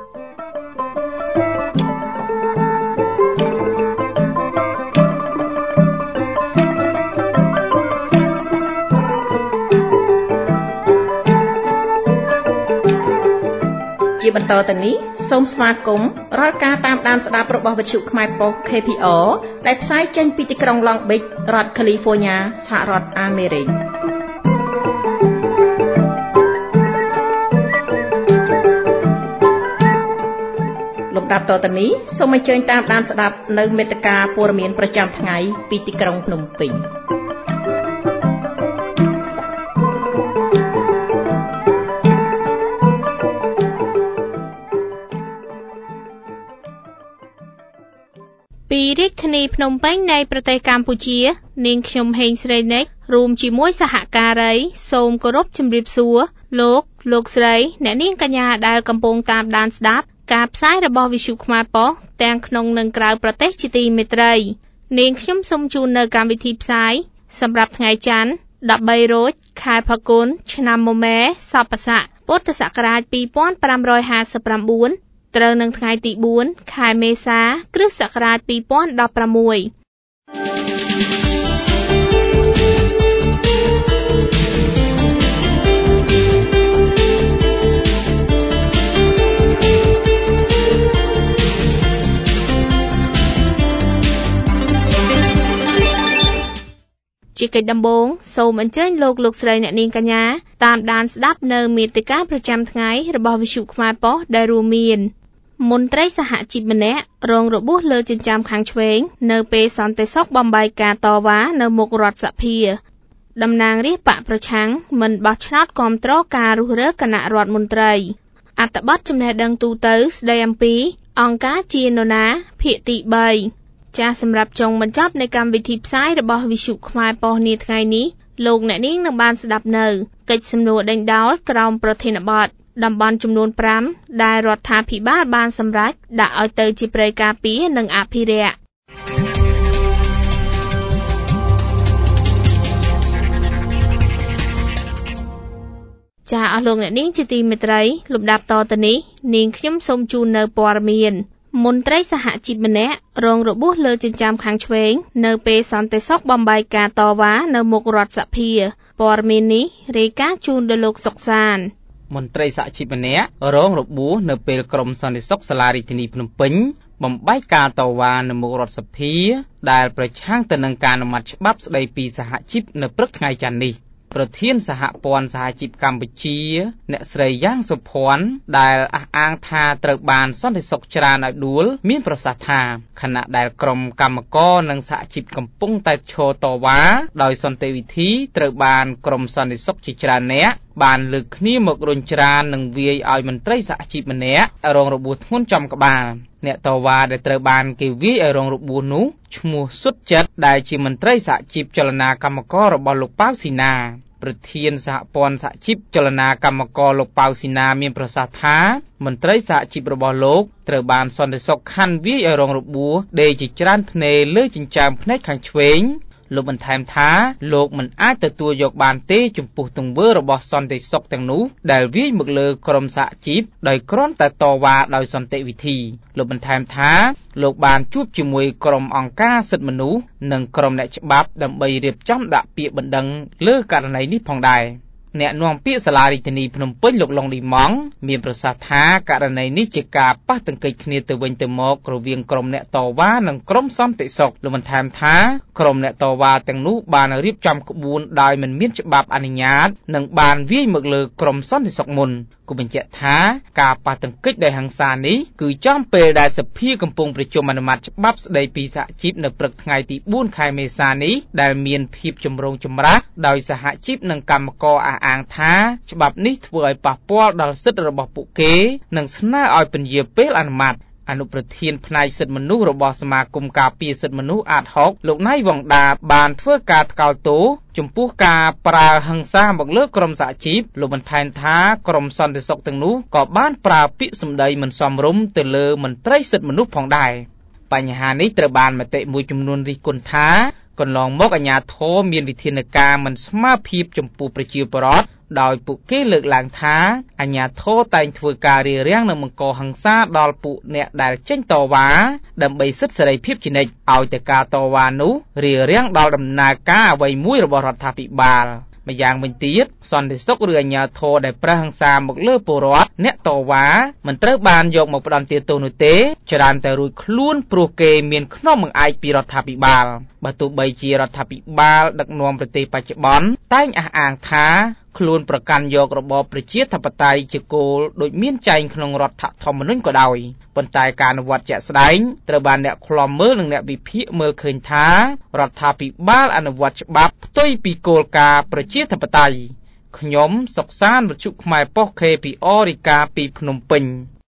ជាបន្តទៅនេះសូមស្វាគមន៍រាល់ការតាមដានស្ដាប់របស់វិទ្យុខ្មែរប៉ុស្តិ៍ KPR ដែលផ្សាយចេញពីទីក្រុង Long Beach រដ្ឋ California សហរដ្ឋអាមេរិកលំដាប់តទៅនេះសូមអញ្ជើញតាមដានស្ដាប់នៅមេត្តាព័ត៌មានប្រចាំថ្ងៃពីទីក្រុងភ្នំពេញពីរាជធានីភ្នំពេញនៃប្រទេសកម្ពុជានាងខ្ញុំហេងស្រីនិចរួមជាមួយសហការីសូមគោរពជម្រាបសួរលោកស្រីអ្នកនាងកញ្ញាដែលកំពុងតាមដានស្ដាប់ការផ្សាយរបស់វិទ្យុខ្មែរប៉ុស្តិ៍ទាំងក្នុងនិងក្រៅប្រទេសជាទីមេត្រីនាងខ្ញុំសូមជូននៅកម្មវិធីផ្សាយសម្រាប់ថ្ងៃច័ន្ទ13រោចខែផល្គុនឆ្នាំមមែសប្បស័កពុទ្ធសករាជ2559ត្រូវនឹងថ្ងៃទី4ខែមេសាគ្រិស្តសករាជ2016ជាកិច្ចដំបូងសូមអញ្ជើញលោកស្រីអ្នកនាងកញ្ញាតាមដានស្ដាប់នៅមាតិកាប្រចាំថ្ងៃរបស់វិទ្យុខ្មែរប៉ុស្តិ៍ដែលរួមមានមន្ត្រីសហជីពម្នាក់រងរបួសលើចិញ្ចើមខាងឆ្វេងនៅពេលសន្តិសុខបំបែកការតវ៉ានៅមុខរដ្ឋសភាតំណាងរាស្ត្របកប្រឆាំងមិនបោះឆ្នោតគាំទ្រការរុះរើគណៈរដ្ឋមន្ត្រីអត្ថបទចំណេះដឹងទូទៅស្ដីអំពីអង្គការជានរណាភាគទី3ចាសសម្រាប់ចុងបញ្ចប់នៃកម្មវិធីផ្សាយរបស់វិទ្យុខ្មែរប៉ុស្តិ៍នាថ្ងៃនេះលោកអ្នកនាងនឹងបានស្ដាប់នៅកិច្ចសំណួរដេញដោលក្រោមប្រធានបទតំបន់ចំនួន5ដែលរដ្ឋាភិបាលបានសម្រេចដាក់ឲ្យទៅជាព្រៃការពារនិងអភិរក្សចាអស់លោកអ្នកនាងជាទីមេត្រីលំដាប់តទៅនេះនាងខ្ញុំសូមជូននៅព័ត៌មានមន្ត្រីសហជីពម្នាក់រងរបួសលើចិញ្ចើមខាងឆ្វេងនៅពេលសន្តិសុខបំបែកការតវ៉ានៅមុខរដ្ឋសភាព័ត៌មាននេះរាយការណ៍ជូនដល់លោកសុកសានមន្ត្រីសហជីពម្នាក់រងរបួសនៅពេលក្រុមសន្តិសុខសាលារាជធានីភ្នំពេញបំបែកការតវ៉ានៅមុខរដ្ឋសភាដែលប្រឆាំងទៅនឹងការអនុម័តច្បាប់ស្តីពីសហជីពនៅព្រឹកថ្ងៃច័ន្ទនេះប្រធានសហព័ន្ធសហជីពកម្ពុជាអ្នកស្រីយ៉ាងសុភ័ណ្ឌដែលអះអាងថាត្រូវបានសន្តិសុខច្រើនឲ្យដួលមានប្រសាសន៍ថាខណៈដែលក្រុមកម្មករនិងសហជីពកំពុងតែឈរតវ៉ាដោយសន្តិវិធីត្រូវបានក្រុមសន្តិសុខជាច្រើនអ្នកបានលើកគ្នាមករុញច្រាននិងវាយឲ្យមន្ត្រីសហជីពម្នាក់រងរបួសធ្ងន់ចំក្បាលអ្នកតវ៉ាដែលត្រូវបានគេវាយឲ្យរងរបួសនោះឈ្មោះសុតចិត្តដែលជាមន្ត្រីសហជីពចលនាកម្មកររបស់លោកប៉ៅស៊ីណាប្រធានសហព័ន្ធសហជីពចលនាកម្មករលោកប៉ៅស៊ីណាមានប្រសាសន៍ថាមន្ត្រីសហជីពរបស់លោកត្រូវបានសន្តិសុខខាន់វាយឲ្យរងរបួសដេកជាច្រើនភ្នែលើចិញ្ចើមភ្នែកខាងឆ្វេងលោកបន្ថែមថាលោកមិនអាចទទួលយកបានទេចំពោះទង្វើរបស់សន្តិសុខទាំងនោះដែលវាយមកលើក្រុមសហជីពដោយគ្រាន់តែតវ៉ាដោយសន្តិវិធីលោកបន្ថែមថាលោកបានជួបជាមួយក្រុមអង្គការសិទ្ធិមនុស្សនិងក្រុមអ្នកច្បាប់ដើម្បីរៀបចំដាក់ពាក្យបណ្ដឹងលើករណីនេះផងដែរអ្នកនាំពាក្យសាលារាជធានីភ្នំពេញលោកឡុងឌីម៉ង់មានប្រសាសន៍ថាករណីនេះជាការប៉ះទង្គិចគ្នាទៅវិញទៅមករវាងក្រុមអ្នកតវ៉ានិងក្រុមសន្តិសុខលោកបន្ថែមថាក្រុមអ្នកតវ៉ាទាំងនោះបានរៀបចំក្បួនដោយមិនមានច្បាប់អនុញ្ញាតនិងបានវាយមកលើក្រុមសន្តិសុខមុនគូបញ្ជាក់ថាការប៉ះទង្គិចដោយហិង្សានេះគឺចំពេលដែលសភាកំពុងប្រជុំអនុម័តច្បាប់ស្តីពីសហជីពនៅព្រឹកថ្ងៃទី4ខែមេសានេះដែលមានភាពចម្រូងចម្រាសដោយសហជីពនិងកម្មករអះអាងថាច្បាប់នេះធ្វើឲ្យប៉ះពាល់ដល់សិទ្ធិរបស់ពួកគេនិងស្នើឲ្យពន្យាពេលអនុម័តអនុប្រធានផ្នែកសិទ្ធិមនុស្សរបស់សមាគមការពារសិទ្ធិមនុស្សអាត6លោកណៃវងដាបានធ្វើការថ្កោលទោសចំពោះការប្រើហិង្សាមកលើក្រុមសហជីពលោកបន្ថែមថាក្រុមសន្តិសុខទាំងនោះក៏បានប្រើពាក្យសម្ដីមិនសមរម្យទៅលើមន្ត្រីសិទ្ធិមនុស្សផងដែរបញ្ហានេះត្រូវបានមតិមួយចំនួនរិះគន់ថាកន្លងមកអាជ្ញាធរមានវិធានការមិនស្មើភាពចំពោះប្រជាពលរដ្ឋដោយពួកគេលើកឡើងថាអាជ្ញាធរតែងធ្វើការរារាំងនិងបង្កហិង្សាដល់ពួកអ្នកដែលចេញតវ៉ាដើម្បីសិទ្ធិសេរីភាពជានិច្ចឲ្យតែការតវ៉ានោះរារាំងដល់ដំណើរការអ្វីមួយរបស់រដ្ឋាភិបាលម្យ៉ាងវិញទៀតសន្តិសុខឬអាជ្ញាធរដែលប្រើហិង្សាមកលើពលរដ្ឋអ្នកតវ៉ាមិនត្រូវបានយកមកផ្ដន្ទាទោសនោះទេច្រើនតែរួចខ្លួនព្រោះគេមានខ្នងបង្អែកពីរដ្ឋាភិបាលបើទោះបីជារដ្ឋាភិបាលដឹកនាំប្រទេសបច្ចុប្បន្នតែងអះអាងថាខ្លួនប្រកាន់យករបបប្រជាធិបតេយ្យជាគោលដូចមានចែងក្នុងរដ្ឋធម្មនុញ្ញក៏ដោយប៉ុន្តែការអនុវត្តជាក់ស្ដែងត្រូវបានអ្នកឃ្លាំមើលនិងអ្នកវិភាគមើលឃើញថារដ្ឋាភិបាលអនុវត្តច្បាប់ផ្ទុយពីគោលការណ៍ប្រជាធិបតេយ្យខ្ញុំសុកសានវិទ្យុខ្មែរប៉ុស្តិ៍ KPR រាយការណ៍ពីភ្នំពេញ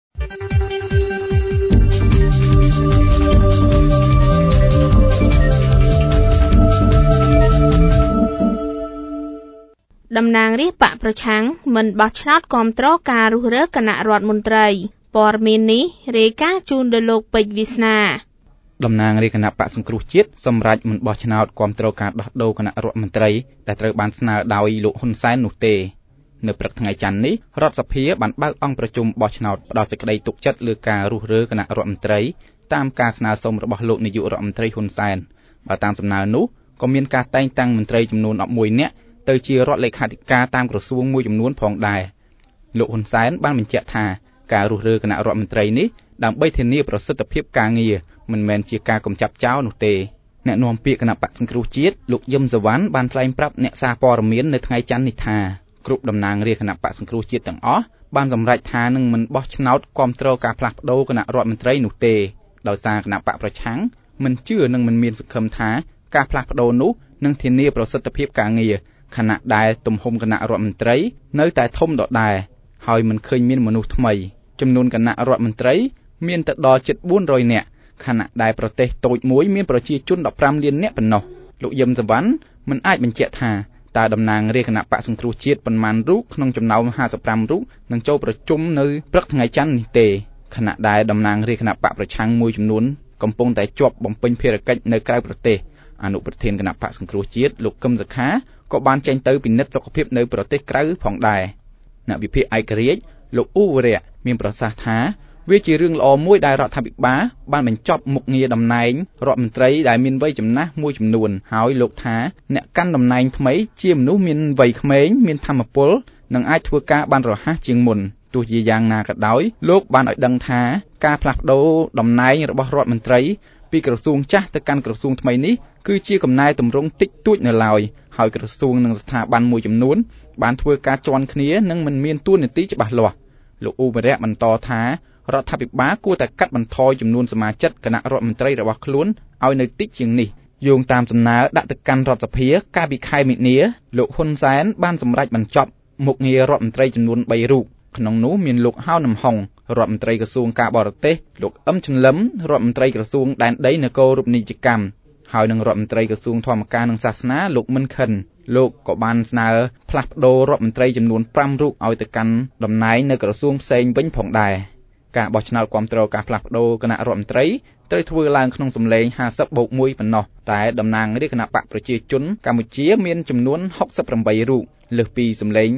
តំណាងរាស្ត្របកប្រឆាំងមិនបោះឆ្នោតគាំទ្រការរុះរើគណៈរដ្ឋមន្ត្រីព័ត៌មាននេះរាយការណ៍ជូនដល់លោកពេជ្រវាសនាតំណាងរាជគណៈបកសង្គ្រោះជាតិសម្រាប់មិនបោះឆ្នោតគាំទ្រការដោះដូរគណៈរដ្ឋមន្ត្រីដែលត្រូវបានស្នើដោយលោកហ៊ុនសែននោះទេនៅព្រឹកថ្ងៃច័ន្ទនេះរដ្ឋសភាបានបើកអង្គប្រជុំបោះឆ្នោតផ្ដល់សេចក្តីទុកចិត្តលើការរុះរើគណៈរដ្ឋមន្ត្រីតាមការស្នើសុំរបស់លោកនាយករដ្ឋមន្ត្រីហ៊ុនសែនបើតាមសំណើនោះក៏មានការតែងតាំងមន្ត្រីចំនួន11នាក់ទៅជារដ្ឋលេខាធិការតាមក្រសួងមួយចំនួនផងដែរលោកហ៊ុនសែនបានបញ្ជាក់ថាការរុះរើគណៈរដ្ឋមន្ត្រីនេះដើម្បីធានាប្រសិទ្ធភាពការងារមិនមែនជាការកំចាត់ចោលនោះទេអ្នកនាំពាក្យគណៈបក្សសង្គ្រោះជាតិលោកយឹមសវណ្ណបានថ្លែងប្រាប់អ្នកសារព័ត៌មាននៅថ្ងៃច័ន្ទនេះថាគ្រប់តំណាងរាស្ត្រគណៈបក្សសង្គ្រោះជាតិទាំងអស់បានសម្រេចថានឹងមិនបោះឆ្នោតគាំទ្រការផ្លាស់ប្តូរគណៈរដ្ឋមន្ត្រីនោះទេដោយសារគណៈបកប្រឆាំងមិនជឿនិងមិនមានសង្ឃឹមថាការផ្លាស់ប្តូរនោះនឹងធានាប្រសិទ្ធភាពការងារខណៈដែលទំហំគណៈរដ្ឋមន្ត្រីនៅតែធំដដែលហើយមិនឃើញមានមនុស្សថ្មីចំនួនគណៈរដ្ឋមន្ត្រីមានទៅដល់ជិត400នាក់ខណៈដែលប្រទេសតូចមួយមានប្រជាជន15លាននាក់ប៉ុណ្ណោះលោកយឹមសវណ្ណមិនអាចបញ្ជាក់ថាតើតំណាងរាស្ត្រគណៈបក្សសង្គ្រោះជាតិប៉ុន្មានរូបក្នុងចំណោម55រូបនឹងចូលប្រជុំនៅព្រឹកថ្ងៃច័ន្ទនេះទេខណៈដែលតំណាងរាស្ត្រគណៈបកប្រឆាំងមួយចំនួនកំពុងតែជាប់បំពេញភារកិច្ចនៅក្រៅប្រទេសអនុប្រធានគណៈបក្សសង្គ្រោះជាតិលោកកឹមសុខាក៏បានចេញទៅពិនិត្យសុខភាពនៅប្រទេសក្រៅផងដែរអ្នកវិភាគឯករាជ្យលោកអ៊ូវរៈមានប្រសាសន៍ថាវាជារឿងល្អមួយដែលរដ្ឋាភិបាលបានបញ្ចប់មុខងារតំណែងរដ្ឋមន្ត្រីដែលមានវ័យចំណាស់មួយចំនួនហើយលោកថាអ្នកកាន់តំណែងថ្មីជាមនុស្សមានវ័យក្មេងមានថាមពលនិងអាចធ្វើការបានរហ័សជាងមុនទោះជាយ៉ាងណាក៏ដោយលោកបានឲ្យដឹងថាការផ្លាស់ប្ដូរតំណែងរបស់រដ្ឋមន្ត្រីពីក្រសួងចាស់ទៅកាន់ក្រសួងថ្មីនេះគឺជាកំណែទម្រង់តិចតួចនៅឡើយហើយក្រសួងនិងស្ថាប័នមួយចំនួនបានធ្វើការជាន់គ្នានិងមិនមានតួនាទីច្បាស់លាស់លោកអ៊ូវរៈបន្តថារដ្ឋាភិបាលគួរតែកាត់បន្ថយចំនួនសមាជិកគណៈរដ្ឋមន្ត្រីរបស់ខ្លួនឲ្យនៅតិចជាងនេះយោងតាមសំណើដាក់ទៅកាន់រដ្ឋសភាកាលពីខែមិនិនាលោកហ៊ុនសែនបានសម្រេចបញ្ចប់មុខងាររដ្ឋមន្ត្រីចំនួន3រូបក្នុងនោះមានលោកហៅនំហុងរដ្ឋមន្ត្រីក្រសួងការបរទេសលោកអឹមចិនលឹមរដ្ឋមន្ត្រីក្រសួងដែនដីនគររូបនីយកម្មហើយនឹងរដ្ឋមន្ត្រីក្រសួងធម្មការនិងសាសនាលោកមិនខិនលោកក៏បានស្នើផ្លាស់ប្តូររដ្ឋមន្ត្រីចំនួន5រូបឲ្យទៅកាន់តំណែងនៅក្រសួងផ្សេងវិញផងដែរការបោះឆ្នោតគាំទ្រការផ្លាស់ប្តូរគណៈរដ្ឋមន្ត្រីត្រូវធ្វើឡើងក្នុងសម្លេង50+1ប៉ុណ្ណោះតែតំណាងរាស្ត្រគណៈបកប្រជាជនកម្ពុជាមានចំនួន68រូបលើសពីសម្លេង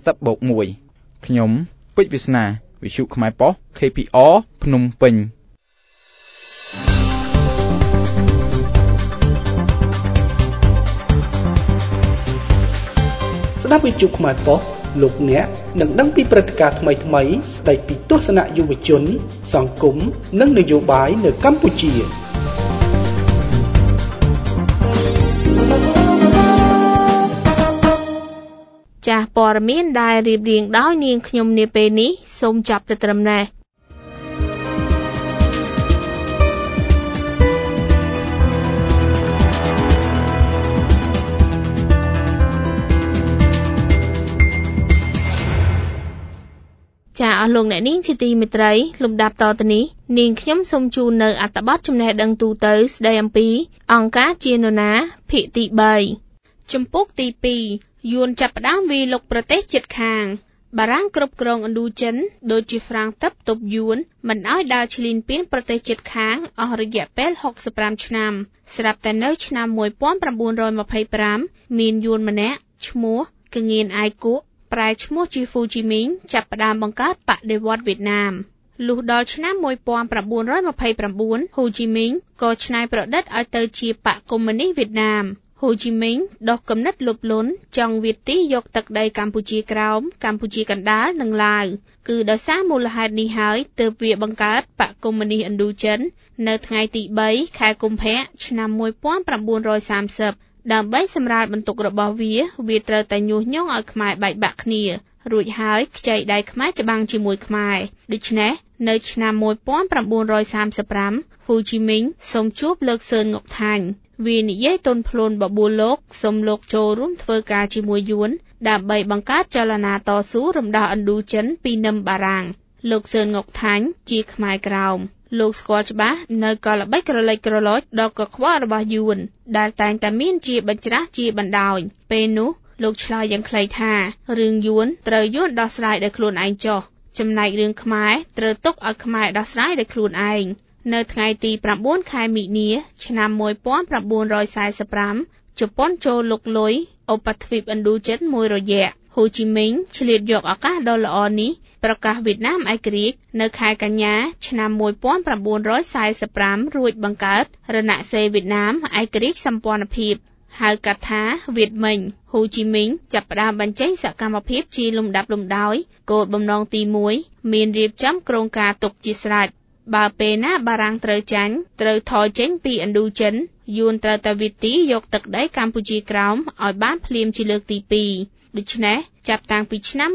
50+1ខ្ញុំពេជ្រវាសនាវិទ្យុខ្មែរប៉ុស្តិ៍ KPR ភ្នំពេញស្ដាប់វិទ្យុខ្មែរប៉ុស្តិ៍លោកអ្នកនឹងដឹងពីព្រឹត្តិការណ៍ថ្មីៗស្ដីពីទស្សនៈយុវជនសង្គមនិងនយោបាយនៅកម្ពុជាចាស់ព័ត៌មានដែលរៀបរៀងដោយនាងខ្ញុំនាពេលនេះសូមចាប់ទៅត្រឹមនេះចាអស់លោកអ្នកនាងជាទីមេត្រីលំដាប់តទៅនេះនាងខ្ញុំសូមជូននៅអត្ថបទចំណេះដឹងទូទៅស្ដីអំពីអង្គការជានរណាភាគទី3ជំពូកទី2យួនចាប់ផ្ដើមវាយលុកប្រទេសជិតខាងបារាំងគ្រប់គ្រងឥណ្ឌូចិនដូចជាហ្វ្រាំងទប់យួនមិនឲ្យដើរឈ្លានពានប្រទេសជិតខាងអស់រយៈពេល65ឆ្នាំស្រាប់តែនៅឆ្នាំ1925មានយួនម្នាក់ឈ្មោះកងៀនអាយគក់ប្រែឈ្មោះជាហ្វូជីមីងចាប់ផ្ដើមបង្កើតបដិវត្តន៍វៀតណាមលុះដល់ឆ្នាំ1929ហ៊ូជីមីងក៏ច្នៃប្រឌិតឲ្យទៅជាបកកុម្មុយនីសវៀតណាមហ៊ូជីមីងដកគំនិតលោភលន់ចង់វាទីយកទឹកដីកម្ពុជាក្រោមកម្ពុជាកណ្ដាលនិងឡាវគឺដោយសារមូលហេតុនេះហើយទើបវាបង្កើតបកកុម្មុយនីសឥណ្ឌូចិននៅថ្ងៃទី3ខែកុម្ភៈឆ្នាំ1930ដើម្បីសម្រាលបន្ទុករបស់វាត្រូវតែញុះញង់ឲ្យខ្មែរបែកបាក់គ្នារួចហើយខ្ចីដៃខ្មែរច្បាំងជាមួយខ្មែរដូច្នេះនៅឆ្នាំ1935ហ្វូជីមីងសូមជួបលោកសឿនង៉ុកថាញ់វានិយាយទន់ភ្លន់បបួលលោកសូមលោកចូលរួមធ្វើការជាមួយយួនដើម្បីបង្កើតចលនាតស៊ូរំដោះឥណ្ឌូចិនពីនឹមបារាំងលោកសឿនង៉ុកថាញ់ជាខ្មែរក្រោមលោកស្គាល់ច្បាស់នៅកលល្បិចក្រឡិចក្រឡុចដ៏កខ្វក់របស់យួនដែលតែងតែមានជាបញ្ច្រាស់ជាបណ្ដោយពេលនោះលោកឆ្លើយយ៉ាងខ្លីថារឿងយួនត្រូវយួនដោះស្រាយដោយខ្លួនឯងចុះចំណែករឿងខ្មែរត្រូវទុកឲ្យខ្មែរដោះស្រាយដោយខ្លួនឯងនៅថ្ងៃទី9ខែមិនិនាឆ្នាំ1945ជប៉ុនចូលលុកលុយឧបទ្វីបឥណ្ឌូចិនមួយរយៈហ៊ូជីមីងឆ្លៀតយកឱកាសដ៏ល្អនេះប្រកាសវៀតណាមឯករាជ្យនៅខែកញ្ញាឆ្នាំ1945រួចបង្កើតរណសិរ្សវៀតណាមឯករាជ្យសម្ព័ន្ធភាពហៅកាត់ថាវៀតមិញហ៊ូជីមីងចាប់ផ្ដើមបញ្ចេញសកម្មភាពជាលំដាប់លំដោយគោលបំណងទី1មានរៀបចំក្រុងការទុកជាស្រេចបើពេលណាបារាំងត្រូវចាញ់ត្រូវថយចេញពីឥណ្ឌូចិនយួនត្រូវតែវិទីយកទឹកដីកម្ពុជាក្រោមឲ្យបានភ្លាមជាលើកទី2ដូច្នេះចាប់តាំងពីឆ្នាំ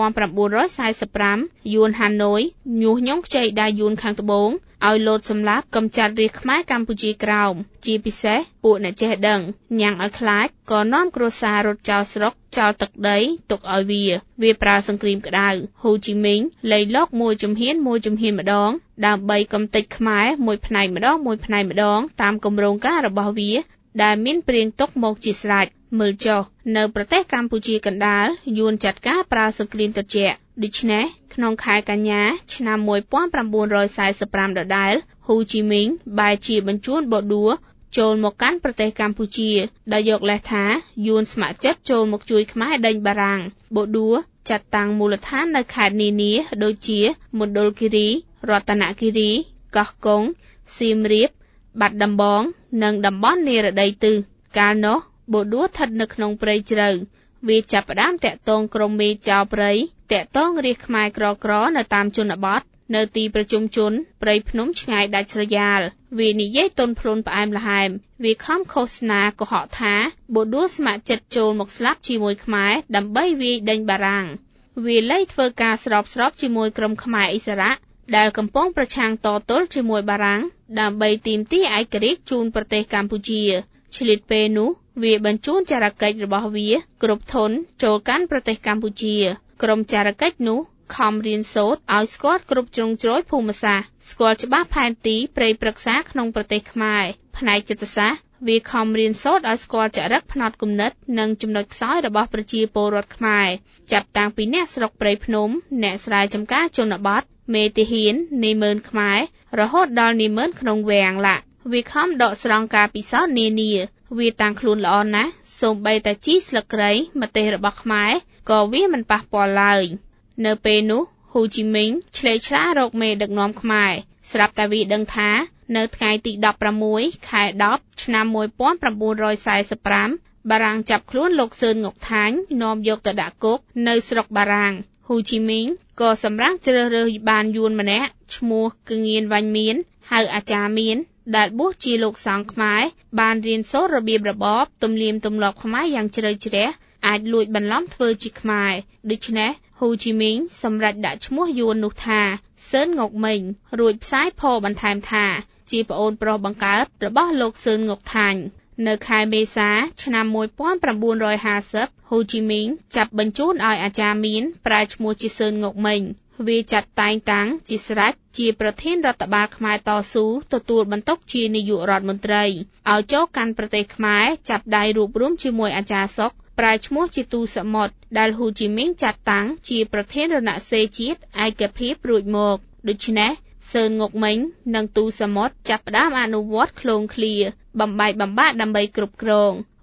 1945យួនហាណូយញុះញង់ខ្ចីដៃយួនខាងត្បូងឲ្យលោតសម្លាប់កំចាត់រាជខ្មែរកម្ពុជាក្រោមជាពិសេសពួកអ្នកចេះដឹងញ៉ាំងឲ្យខ្លាចក៏នាំគ្រួសាររត់ចោលស្រុកចោលទឹកដីទុកឲ្យវាប្រើសង្គ្រាមក្តៅហ៊ូជីមីងលៃលកមួយជំហានម្ដងដើម្បីកំទេចខ្មែរមួយផ្នែកម្ដងតាមគម្រោងការរបស់វាដែលមានព្រៀងទុកមកជាស្រេចមើលចុះនៅប្រទេសកម្ពុជាកណ្ដាលយួនចាត់ការប្រើសង្គ្រាមត្រជាក់ដូច្នេះក្នុងខែកញ្ញាឆ្នាំ1945ដដែលហ៊ូជីមីងបែរជាបញ្ជូនបូឌួចូលមកកាន់ប្រទេសកម្ពុជាដោយយកលេសថាយួនស្ម័គ្រចិត្តចូលមកជួយខ្មែរដេញបារាំងបូឌួចាត់តាំងមូលដ្ឋាននៅខេត្តនានាដូចជាមណ្ឌលគិរីរតនគិរីកោះកុងសៀមរាបបាត់ដំបងនិងតំបន់និរតីទិសកាលនោះបូឌួស្ថិតនៅក្នុងព្រៃជ្រៅវាចាប់ផ្ដើមតាក់ទងក្រុមមេចៅព្រៃតាក់ទងរាជខ្មែរក្រនៅតាមជនបទនៅទីប្រជុំជនព្រៃភ្នំឆ្ងាយដាច់ស្រយាលវានិយាយទន់ភ្លន់ផ្អែមល្ហែមវាខំឃោសនាកុហកថាបូឌួស្ម័គ្រចិត្តចូលមកស្លាប់ជាមួយខ្មែរដើម្បីវាយដេញបារាំងវាលែងធ្វើការស្របជាមួយក្រុមខ្មែរឥស្សរៈដែលកំពុងប្រឆាំងតទល់ជាមួយបារាំងដើម្បីទាមទារឯករាជ្យជូនប្រទេសកម្ពុជាឆ្លៀតពេលនោះវាបញ្ជូនចារកិច្ចរបស់វាគ្រប់ធនចូលកាន់ប្រទេសកម្ពុជាក្រុមចារកិច្ចនោះខំរៀនសូត្រឲ្យស្គាល់គ្រប់ជ្រុងជ្រោយភូមិសាស្ត្រស្គាល់ច្បាស់ផែនទីព្រៃព្រឹក្សាក្នុងប្រទេសខ្មែរផ្នែកចិត្តសាស្ត្រវាខំរៀនសូត្រឲ្យស្គាល់ចរិតផ្នត់គំនិតនិងចំណុចខ្សោយរបស់ប្រជាពលរដ្ឋខ្មែរចាប់តាំងពីអ្នកស្រុកព្រៃភ្នំអ្នកស្រែចម្ការជនបទមេទាហាននាម៉ឺនខ្មែររហូតដល់នាម៉ឺនក្នុងវាំងឡាវាខំដកស្រង់ការពិសោធន៍នានាវាតាំងខ្លួនល្អណាស់សូម្បីតែជីស្លឹកគ្រៃម្ទេសរបស់ខ្មែរក៏វាមិនប៉ះពាល់ឡើយនៅពេលនោះហ៊ូជីមីងឆ្លេកឆ្លារកមេដឹកនាំខ្មែរស្រាប់តែវាដឹងថានៅថ្ងៃទី16ខែ10ឆ្នាំ1945បារាំងចាប់ខ្លួនលោកសឿនង៉ុកថាញ់នាំយកទៅដាក់គុកនៅស្រុកបារាំងហ៊ូជីមីងក៏សម្រេចជ្រើសរើសបានយួនម្នាក់ឈ្មោះគងៀនវ៉ាញ់មៀនហៅអាចារ្យមៀនដែលបួសជាលោកសង្ឃខ្មែរបានរៀនសូត្ររបៀបរបបទំនៀមទម្លាប់ខ្មែរយ៉ាងជ្រៅជ្រះអាចលួចបន្លំធ្វើជាខ្មែរដូច្នេះហ៊ូជីមីងសម្រេចដាក់ឈ្មោះយួននោះថាសឿនង៉ុកមិញរួចផ្សាយផបន្ថែមថាជាប្អូនប្រុសបង្កើតរបស់លោកសឿនង៉ុកថាញ់នៅខែមេសាឆ្នាំ1950ហ៊ូជីមីងចាប់បញ្ជូនឲ្យអាចារ្យមៀនប្រែឈ្មោះជាសឿនង៉ុកមិញវាចាត់តែងតាំងជាស្រេចជាប្រធានរដ្ឋបាលខ្មែរតស៊ូទទួលបន្ទុកជានាយករដ្ឋមន្ត្រីឲ្យចូលកាន់ប្រទេសខ្មែរចាប់ដៃរួបរวมជាមួយអាចារ្យសុកប្រែឈ្មោះជាទូសមុទ្រដែលហ៊ូជីមីងចាត់តាំងជាប្រធានរណសិរ្សជាតិឯកភាពរួចមកដូច្នេះសឿនង៉ុកមិញនិងទូសមុទ្រចាប់ផ្ដើមអនុវត្តឃ្លោងឃ្លាបំបែកបំបាក់ដើម្បីគ្រប់គ្រង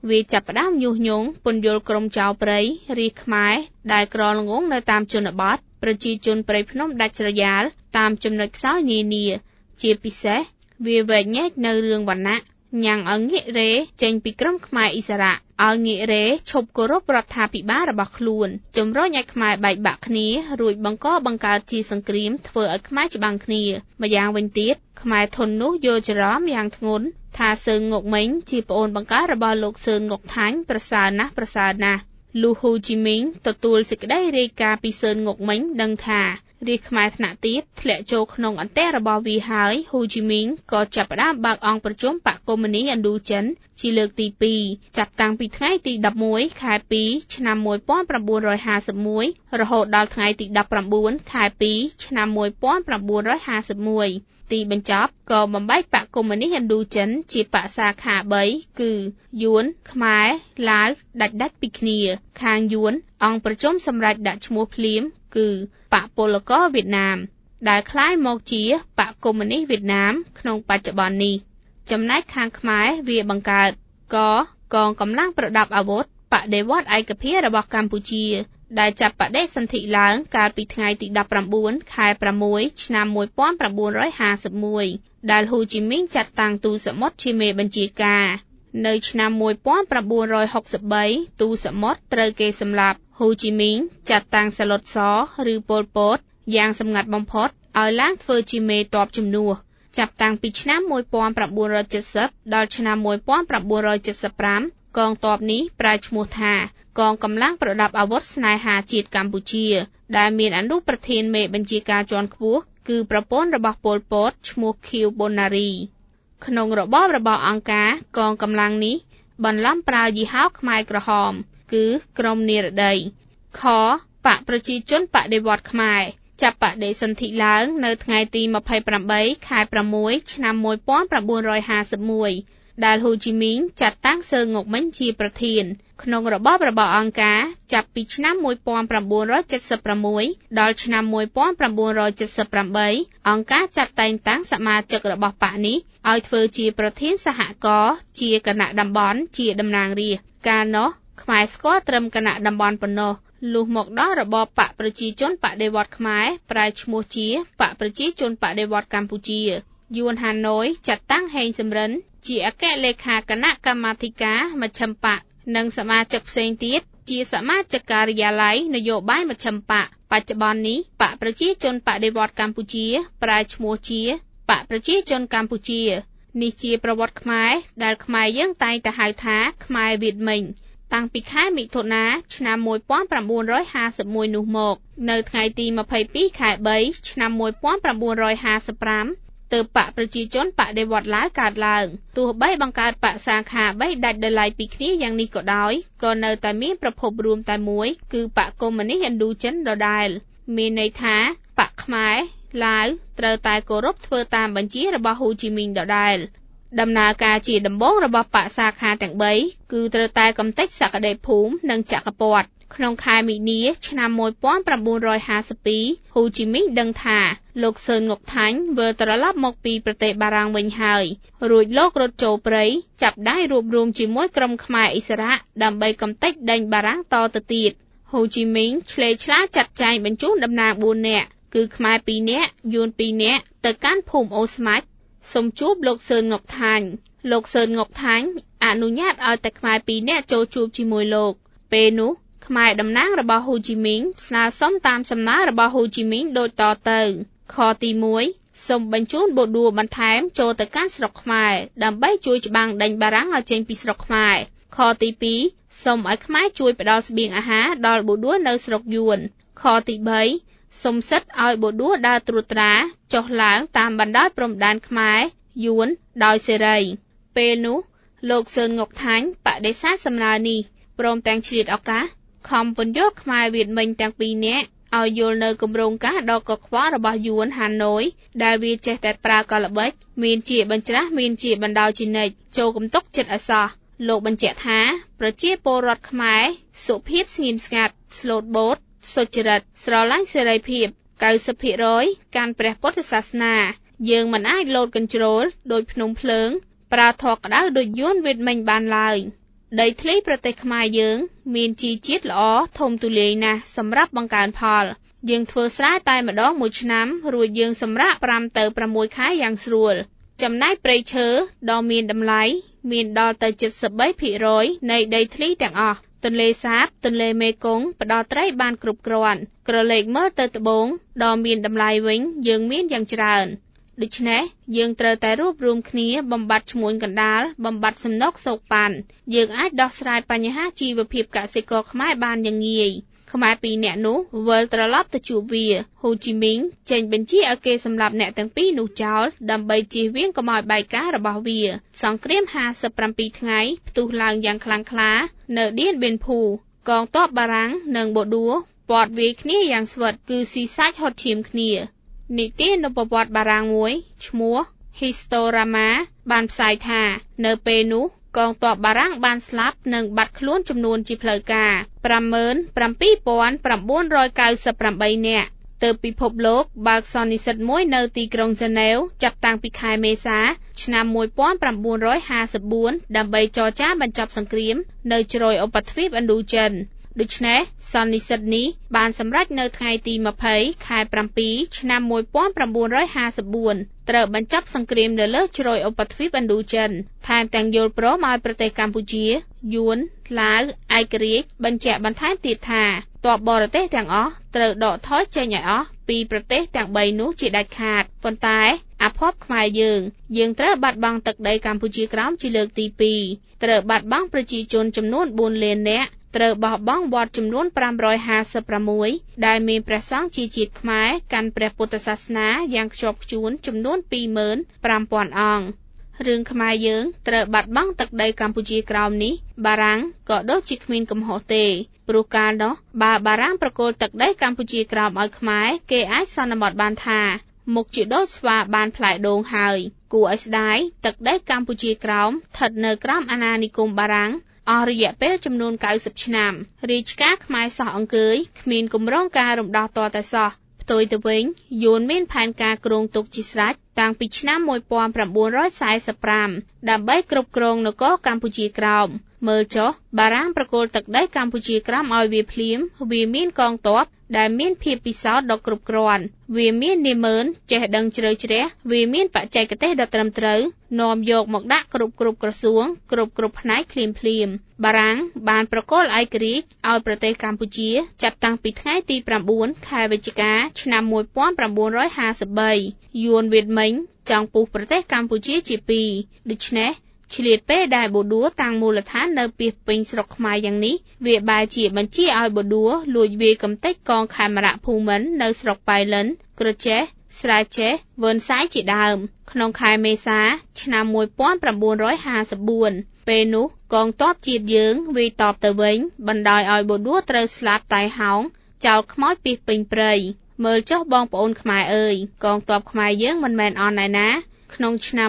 វាចាប់ផ្ដើមញុះញង់ពន្យល់ក្រុមចៅព្រៃរាជខ្មែរដែលក្រល្ងងនៅតាមជនបទប្រជាជនព្រៃភ្នំដាច់ស្រយាលតាមចំណុចខ្សោយនានាជាពិសេសវាវែកញែកនៅរឿងវណ្ណៈញ៉ាំងឲ្យងាករេចេញពីក្រុមខ្មែរឥស្សរៈឲ្យងាករេឈប់គោរពរដ្ឋាភិបាលរបស់ខ្លួនជំរុញឲ្យខ្មែរបែកបាក់គ្នារួចបង្កើតជាសង្គ្រាមធ្វើឲ្យខ្មែរច្បាំងគ្នាម្យ៉ាងវិញទៀតខ្មែរធននោះយល់ច្រឡំយ៉ាងធ្ងន់ថាសឿនងុកម៉េងជាប្អូនបង្កើតរបស់លោកសឿនងុកថាញ់ប្រសើរណាស់លុះហ៊ូជីមីងទទួលសេចក្តីរាយការណ៍ពីសឿនងុកម៉េងដឹងថារាជខ្មែរថ្នាក់ទាបធ្លាក់ចូលក្នុងអន្ទះរបស់វាហើយហ៊ូជីមីងក៏ចាប់ផ្ដើមបើកអង្គប្រជុំបកកុម្មុយនីឥណ្ឌូចិនជាលើកទី2ចាប់តាំងពីថ្ងៃទី11ខែ2ឆ្នាំ1951រហូតដល់ថ្ងៃទី19ខែ2ឆ្នាំ1951ទីបញ្ចប់ក៏បំបែកបកកុម្មុយនីឥណ្ឌូចិនជាបកសាខា3គឺយួនខ្មែរឡាវដាច់ពីគ្នាខាងយួនអង្គប្រជុំសម្រាប់ដាក់ឈ្មោះភ្លាមគឺបកពលករវៀតណាមដែលคล้ายមកជាបកកុម្មុយនីវៀតណាមក្នុងបច្ចុប្បន្ននេះចំណែកខាងខ្មែរវាបង្កើតកងកម្លាំងប្រដាប់អាវុធបដិវត្តន៍ឯកភាពរបស់កម្ពុជាដែលចាប់បដិសន្ធិឡើងកាលពីថ្ងៃទី19ខែ6ឆ្នាំ1951ដែលហ៊ូជីមីងចាត់តាំងទូសមុទ្រជាមេបញ្ជាការនៅឆ្នាំ1963ទូសមុទ្រត្រូវគេសម្លាប់ហ៊ូជីមីងចាត់តាំងសាឡុតសឬប៉ុលពតយ៉ាងសម្ងាត់បំផុតឲ្យឡើងធ្វើជាមេទ័ពជំនួសចាប់តាំងពីឆ្នាំ1970ដល់ឆ្នាំ1975កងទ័ពនេះប្រែឈ្មោះថាកងកម្លាំងប្រដាប់អាវុធស្នេហាជាតិកម្ពុជាដែលមានអនុប្រធានមេបញ្ជាការជាន់ខ្ពស់គឺប្រពន្ធរបស់ប៉ុលពតឈ្មោះខៀវប៊ុនណារីក្នុងរបបរបស់អង្គការកងកម្លាំងនេះបន្លំប្រើយីហោខ្មែរក្រហមគឺក្រុមនិរតីបកប្រជាជនបដិវត្តន៍ខ្មែរចាប់បដិសន្ធិឡើងនៅថ្ងៃទី28ខែ6ឆ្នាំ1951ដែលហ៊ូជីមីងចាត់តាំងសឿនងុកម៉េងជាប្រធានក្នុងរបបរបស់អង្គការចាប់ពីឆ្នាំ1976ដល់ឆ្នាំ1978អង្គការចាត់តែងតាំងសមាជិករបស់បកនេះឲ្យធ្វើជាប្រធានសហករណ៍ជាគណៈតំបន់ជាតំណាងរាស្ត្រកាលនោះខ្មែរស្គាល់ត្រឹមគណៈតំបន់ប៉ុណ្ណោះលុះមកដល់របបបកប្រជាជនបដិវត្តន៍ខ្មែរប្រែឈ្មោះជាបកប្រជាជនបដិវត្តន៍កម្ពុជាយួនហាណូយចាត់តាំងហេងសំរិនជាអគ្គលេខាគណៈកម្មាធិការមជ្ឈិមបក្សនិងសមាជិកផ្សេងទៀតជាសមាជិកការិយាល័យនយោបាយមជ្ឈិមបក្សបច្ចុប្បន្ននេះបកប្រជាជនបដិវត្តន៍កម្ពុជាប្រែឈ្មោះជាបកប្រជាជនកម្ពុជានេះជាប្រវត្តិខ្មែរដែលខ្មែរយើងតែងតែហៅថាខ្មែរវៀតមិញតាំងពីខែមិថុនាឆ្នាំ1951នោះមកនៅថ្ងៃទី22ខែ3ឆ្នាំ1955ទើបបកប្រជាជនបដិវត្តន៍ឡាវកើតឡើងទោះបីបង្កើតបកសាខា3ដាច់ដោយឡែកពីគ្នាយ៉ាងនេះក៏ដោយក៏នៅតែមានប្រភពរួមតែមួយគឺបកកុម្មុយនីឥណ្ឌូចិនដដែលមានន័យថាបកខ្មែរឡាវត្រូវតែគោរពធ្វើតាមបញ្ជារបស់ហ៊ូជីមីងដដែលដំណើរការជាដំបូងរបស់បកសាខាទាំង3គឺត្រូវតែកំទេចសក្តិភូមិនិងចក្រពត្តិក្នុងខែមីនាឆ្នាំ1952ហ៊ូជីមីងដឹងថាលោកសឿនងុកថាញ់វិលត្រឡប់មកពីប្រទេសបារាំងវិញហើយរួចលោករត់ចូលព្រៃចាប់ដៃរួបរวมជាមួយក្រុមខ្មែរឥស្សរៈដើម្បីកំទេចដេញបារាំងតទៅទៀតហ៊ូជីមីងឆ្លេឆ្លាចាត់ចែងបញ្ជូនតំណាង4នាក់គឺខ្មែរ2នាក់យួន2នាក់ទៅកាន់ភូមិអូស្មាច់សូមជួបលោកសឿនងុកថាញ់លោកសឿនងុកថាញ់អនុញ្ញាតឲ្យតែខ្មែរ2នាក់ចូលជួបជាមួយលោកពេលនោះខ្មែរតំណាងរបស់ហ៊ូជីមីងស្នើសុំតាមសំណើរបស់ហ៊ូជីមីងដូចតទៅខទី1សូមបញ្ជូនបូឌួបន្ថែមចូលទៅកាន់ស្រុកខ្មែរដើម្បីជួយច្បាំងដេញបារាំងឲ្យចេញពីស្រុកខ្មែរខទី2សូមឲ្យខ្មែរជួយផ្ដល់ស្បៀងអាហារដល់បូឌួនៅស្រុកយួនខទី3សូមសិទ្ធិឲ្យបូឌួដើរត្រួតត្រាចុះឡើងតាមបណ្ដោយព្រំដែនខ្មែរយួនដោយសេរីពេលនោះលោកសឿនងុកថាញ់បដិសេធសំណើនេះព្រមទាំងឆ្លៀតឱកាសខំពន្យល់ខ្មែរវៀតមិញទាំងពីរនាក់ឲ្យយល់នៅគម្រោងការដ៏កខ្វល់របស់យួនហាណូយដែលវាចេះតែប្រើកលល្បិចមានជាបញ្ច្រាស់មានជាបណ្ដោយជានិច្ចចូលគំតុកចិត្តឲ្យសោះលោកបញ្ជាក់ថាប្រជាពលរដ្ឋខ្មែរសុភាពស្ងៀមស្ងាត់ស្លូតបូតសុចរិតស្រឡាញ់សេរីភាព 90% កាន់ព្រះពុទ្ធសាសនាយើងមិនអាចលោតកញ្ជ្រោលដោយភ្នំភ្លើងប្រើធរក្តៅដូចយួនវៀតមិញបានឡើយដីធ្លីប្រទេសខ្មែរយើងមានជីជាតិល្អធំទូលាយណាស់សម្រាប់បង្កើនផលយើងធ្វើស្រែតែម្ដងមួយឆ្នាំរួចយើងសម្រាក5ទៅ6ខែយ៉ាងស្រួលចំណែកព្រៃឈើដ៏មានតម្លៃមានដល់ទៅ 73% នៃដីធ្លីទាំងអស់ទន្លេសាបទន្លេមេគង្គផ្ដល់ត្រីបានគ្រប់គ្រាន់ក្រឡេកមើលទៅត្បូងដ៏មានតម្លៃវិញយើងមានយ៉ាងច្រើនដូច្នេះយើងត្រូវតែរួបរวมគ្នាបំបត្តិឈ្មួញកណ្ដាលបំបត្តិសំណុកសោកប៉ាន់យើងអាចដោះស្រាយបញ្ហាជីវភាពកសិករខ្មែរបានយ៉ាងងាយខ្មែរពីរនាក់នោះវិលត្រឡប់ទៅជួបវាហ៊ូជីមីងចេញបញ្ជាឲ្យគេសម្លាប់អ្នកទាំងពីរនោះចោលដើម្បីជៀសវាងកុំឲ្យបែកការរបស់វាសង្គ្រាម57ថ្ងៃផ្ទុះឡើងយ៉ាងខ្លាំងក្លានៅឌៀនបៀនភូកងទ័ពបារាំងនិងបូឌួព័ទ្ធវាយគ្នាយ៉ាងស្វិតគឺស៊ីសាច់ហត់ឈាមគ្នានីតិនបវត្តបារាំងមួយឈ្មោះ Historama បានផ្សាយថានៅពេលនោះកងទ័ពបារាំងបានស្លាប់និងបាត់ខ្លួនចំនួនជាផ្លូវការ 57,998 នាក់ទើបពិភពលោកបើកសន្និសីទមួយនៅទីក្រុងហ្សឺណែវចាប់តាំងពីខែមេសាឆ្នាំ1954ដើម្បីចរចាបញ្ចប់សង្គ្រាមនៅជ្រោយឧបទ្វីបឥណ្ឌូចិនដូច្នេះសន្និសីទនេះបានសម្រេចនៅថ្ងៃទី20ខែ7ឆ្នាំ1954ត្រូវបញ្ចប់សង្គ្រាមនៅលើជ្រោយឧបទ្វីបឥណ្ឌូចិនថែមទាំងយល់ព្រមឲ្យប្រទេសកម្ពុជាយួនឡាវឯករាជ្យបញ្ជាក់បន្ថែមទៀតថាទ័ពបរទេសទាំងអស់ត្រូវដកថយចេញឲ្យអស់ពីប្រទេសទាំង3នោះជាដាច់ខាតប៉ុន្តែអភ័ព្វខ្មែរយើងត្រូវបាត់បង់ទឹកដីកម្ពុជាក្រោមជាលើកទី2ត្រូវបាត់បង់ប្រជាជនចំនួន4លាននាក់ត្រូវបោះបង់វត្តចំនួន556ដែលមានព្រះសង្ឃជាជាតិខ្មែរកាន់ព្រះពុទ្ធសាសនាយ៉ាងខ្ជាប់ខ្ជួនចំនួន 25,000 អង្គរឿងខ្មែរយើងត្រូវបាត់បង់ទឹកដីកម្ពុជាក្រោមនេះបារាំងក៏ដូចជាគ្មានកំហុសទេព្រោះកាលនោះបើបារាំងប្រគល់ទឹកដីកម្ពុជាក្រោមឲ្យខ្មែរគេអាចសន្មតបានថាមុខជាដូចស្វាបានផ្លែដូងហើយគួរឲ្យស្ដាយទឹកដីកម្ពុជាក្រោមស្ថិតនៅក្រោមអាណានិគមបារាំងអស់រយៈពេលចំនួន90ឆ្នាំរាជការខ្មែរសោះអង្គើយគ្មានគម្រោងការរំដោះទាល់តែសោះផ្ទុយទៅវិញយួនមានផែនការគ្រោងទុកជាស្រេចតាំងពីឆ្នាំ1945ដើម្បីគ្រប់គ្រងនគរកម្ពុជាក្រោមមើលចុះបារាំងប្រគល់ទឹកដីកម្ពុជាក្រោមឲ្យវាភ្លាមវាមានកងទ័ពដែលមានភាពពិសោធន៍ដ៏គ្រប់គ្រាន់វាមាននាម៉ឺនចេះដឹងជ្រៅជ្រះវាមានបច្ចេកទេសដ៏ត្រឹមត្រូវនាំយកមកដាក់គ្រប់ក្រសួងគ្រប់ផ្នែកភ្លាមបារាំងបានប្រគល់ឯករាជ្យឲ្យប្រទេសកម្ពុជាចាប់តាំងពីថ្ងៃទី9ខែវិច្ឆិកាឆ្នាំ1953យួនវៀតមិញចង់ពុះប្រទេសកម្ពុជាជាពីរដូច្នេះឆ្លៀតពេលដែលបូឌួតាំងមូលដ្ឋាននៅពាសពេញស្រុកខ្មែរយ៉ាងនេះវាបែរជាបញ្ជាឲ្យបូឌួលួចវាយកំទេចកងខេមរៈភូមិន្ទនៅស្រុកប៉ៃលិនក្រចេះស្រែចេះវឿនសាយជាដើមក្នុងខែមេសាឆ្នាំ1954ពេលនោះកងទ័ពជាតិយើងវាយតបទៅវិញបណ្ដោយឲ្យបូឌួត្រូវស្លាប់តែហោងចោលខ្មោចពាសពេញព្រៃមើលចុះបងប្អូនខ្មែរអើយកងទ័ពខ្មែរយើងមិនមែនអន់ឯណាក្នុងឆ្នាំ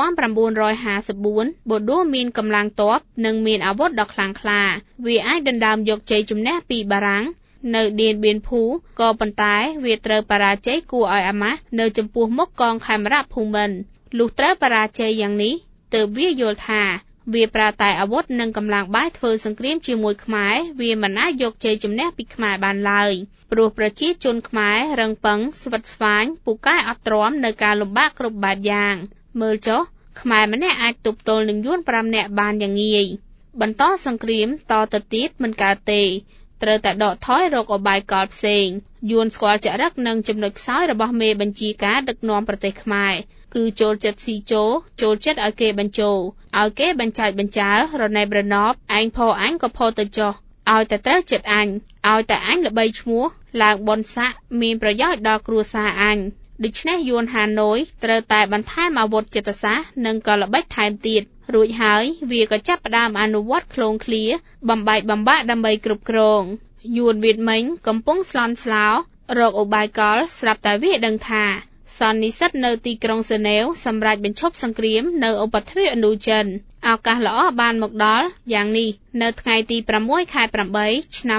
1954បូឌួមានកម្លាំងទ័ពនិងមានអាវុធដ៏ខ្លាំងក្លាវាអាចដណ្ដើមយកជ័យជំនះពីបារាំងនៅឌៀនបៀនភូក៏ប៉ុន្តែវាត្រូវបរាជ័យគួរឲ្យអាម៉ាស់នៅចំពោះមុខកងខេមរៈភូមិន្ទលុះត្រូវបរាជ័យយ៉ាងនេះទើបវាយល់ថាវាប្រើតែអាវុធនិងកម្លាំងបាយធ្វើសង្គ្រាមជាមួយខ្មែរវាមិនអាចយកជ័យជំនះពីខ្មែរបានឡើយព្រោះប្រជាជនខ្មែររឹងប៉ឹងស្វិតស្វាញពូកែអត់ទ្រាំនៅការលំបាកគ្រប់បែបយ៉ាងមើលចុះខ្មែរម្នាក់អាចទប់ទល់នឹងយួន5នាក់បានយ៉ាងងាយបន្តសង្គ្រាមតទៅទៀតមិនកើតទេត្រូវតែដកថយរកឧបាយកលផ្សេងយួនស្គាល់ចរិតនិងចំណុចខ្សោយរបស់មេបញ្ជាការដឹកនាំប្រទេសខ្មែរគឺចូលចិត្តស៊ីចូលចិត្តឲ្យគេបញ្ចូលឲ្យគេបញ្ចើចបញ្ចើរណែបរណបឯងផអញក៏ផទៅចុះឲ្យតែត្រូវចិត្តអញឲ្យតែអញល្បីឈ្មោះឡើងបុណ្យស័ក្តិមានប្រយោជន៍ដល់គ្រួសារអញដូច្នេះយួនហាណូយត្រូវតែបន្ថែមអាវុធចិត្តសាស្ត្រនិងក៏ល្បិចថែមទៀតរួចហើយវាក៏ចាប់ផ្ដើមអនុវត្តឃ្លោងឃ្លាបំបែកបំបាក់ដើម្បីគ្រប់គ្រងយួនវៀតមិញកំពុងស្លន់ស្លោរកឧបាយកលស្រាប់តែវាដឹងថាសន្និសីទនៅទីក្រុងហ្សឺណែវសម្រាប់បញ្ឈប់សង្គ្រាមនៅឧបទ្វីបឥណ្ឌូចិនឱកាសល្អបានមកដល់យ៉ាងនេះនៅថ្ងៃទី6ខែ8ឆ្នាំ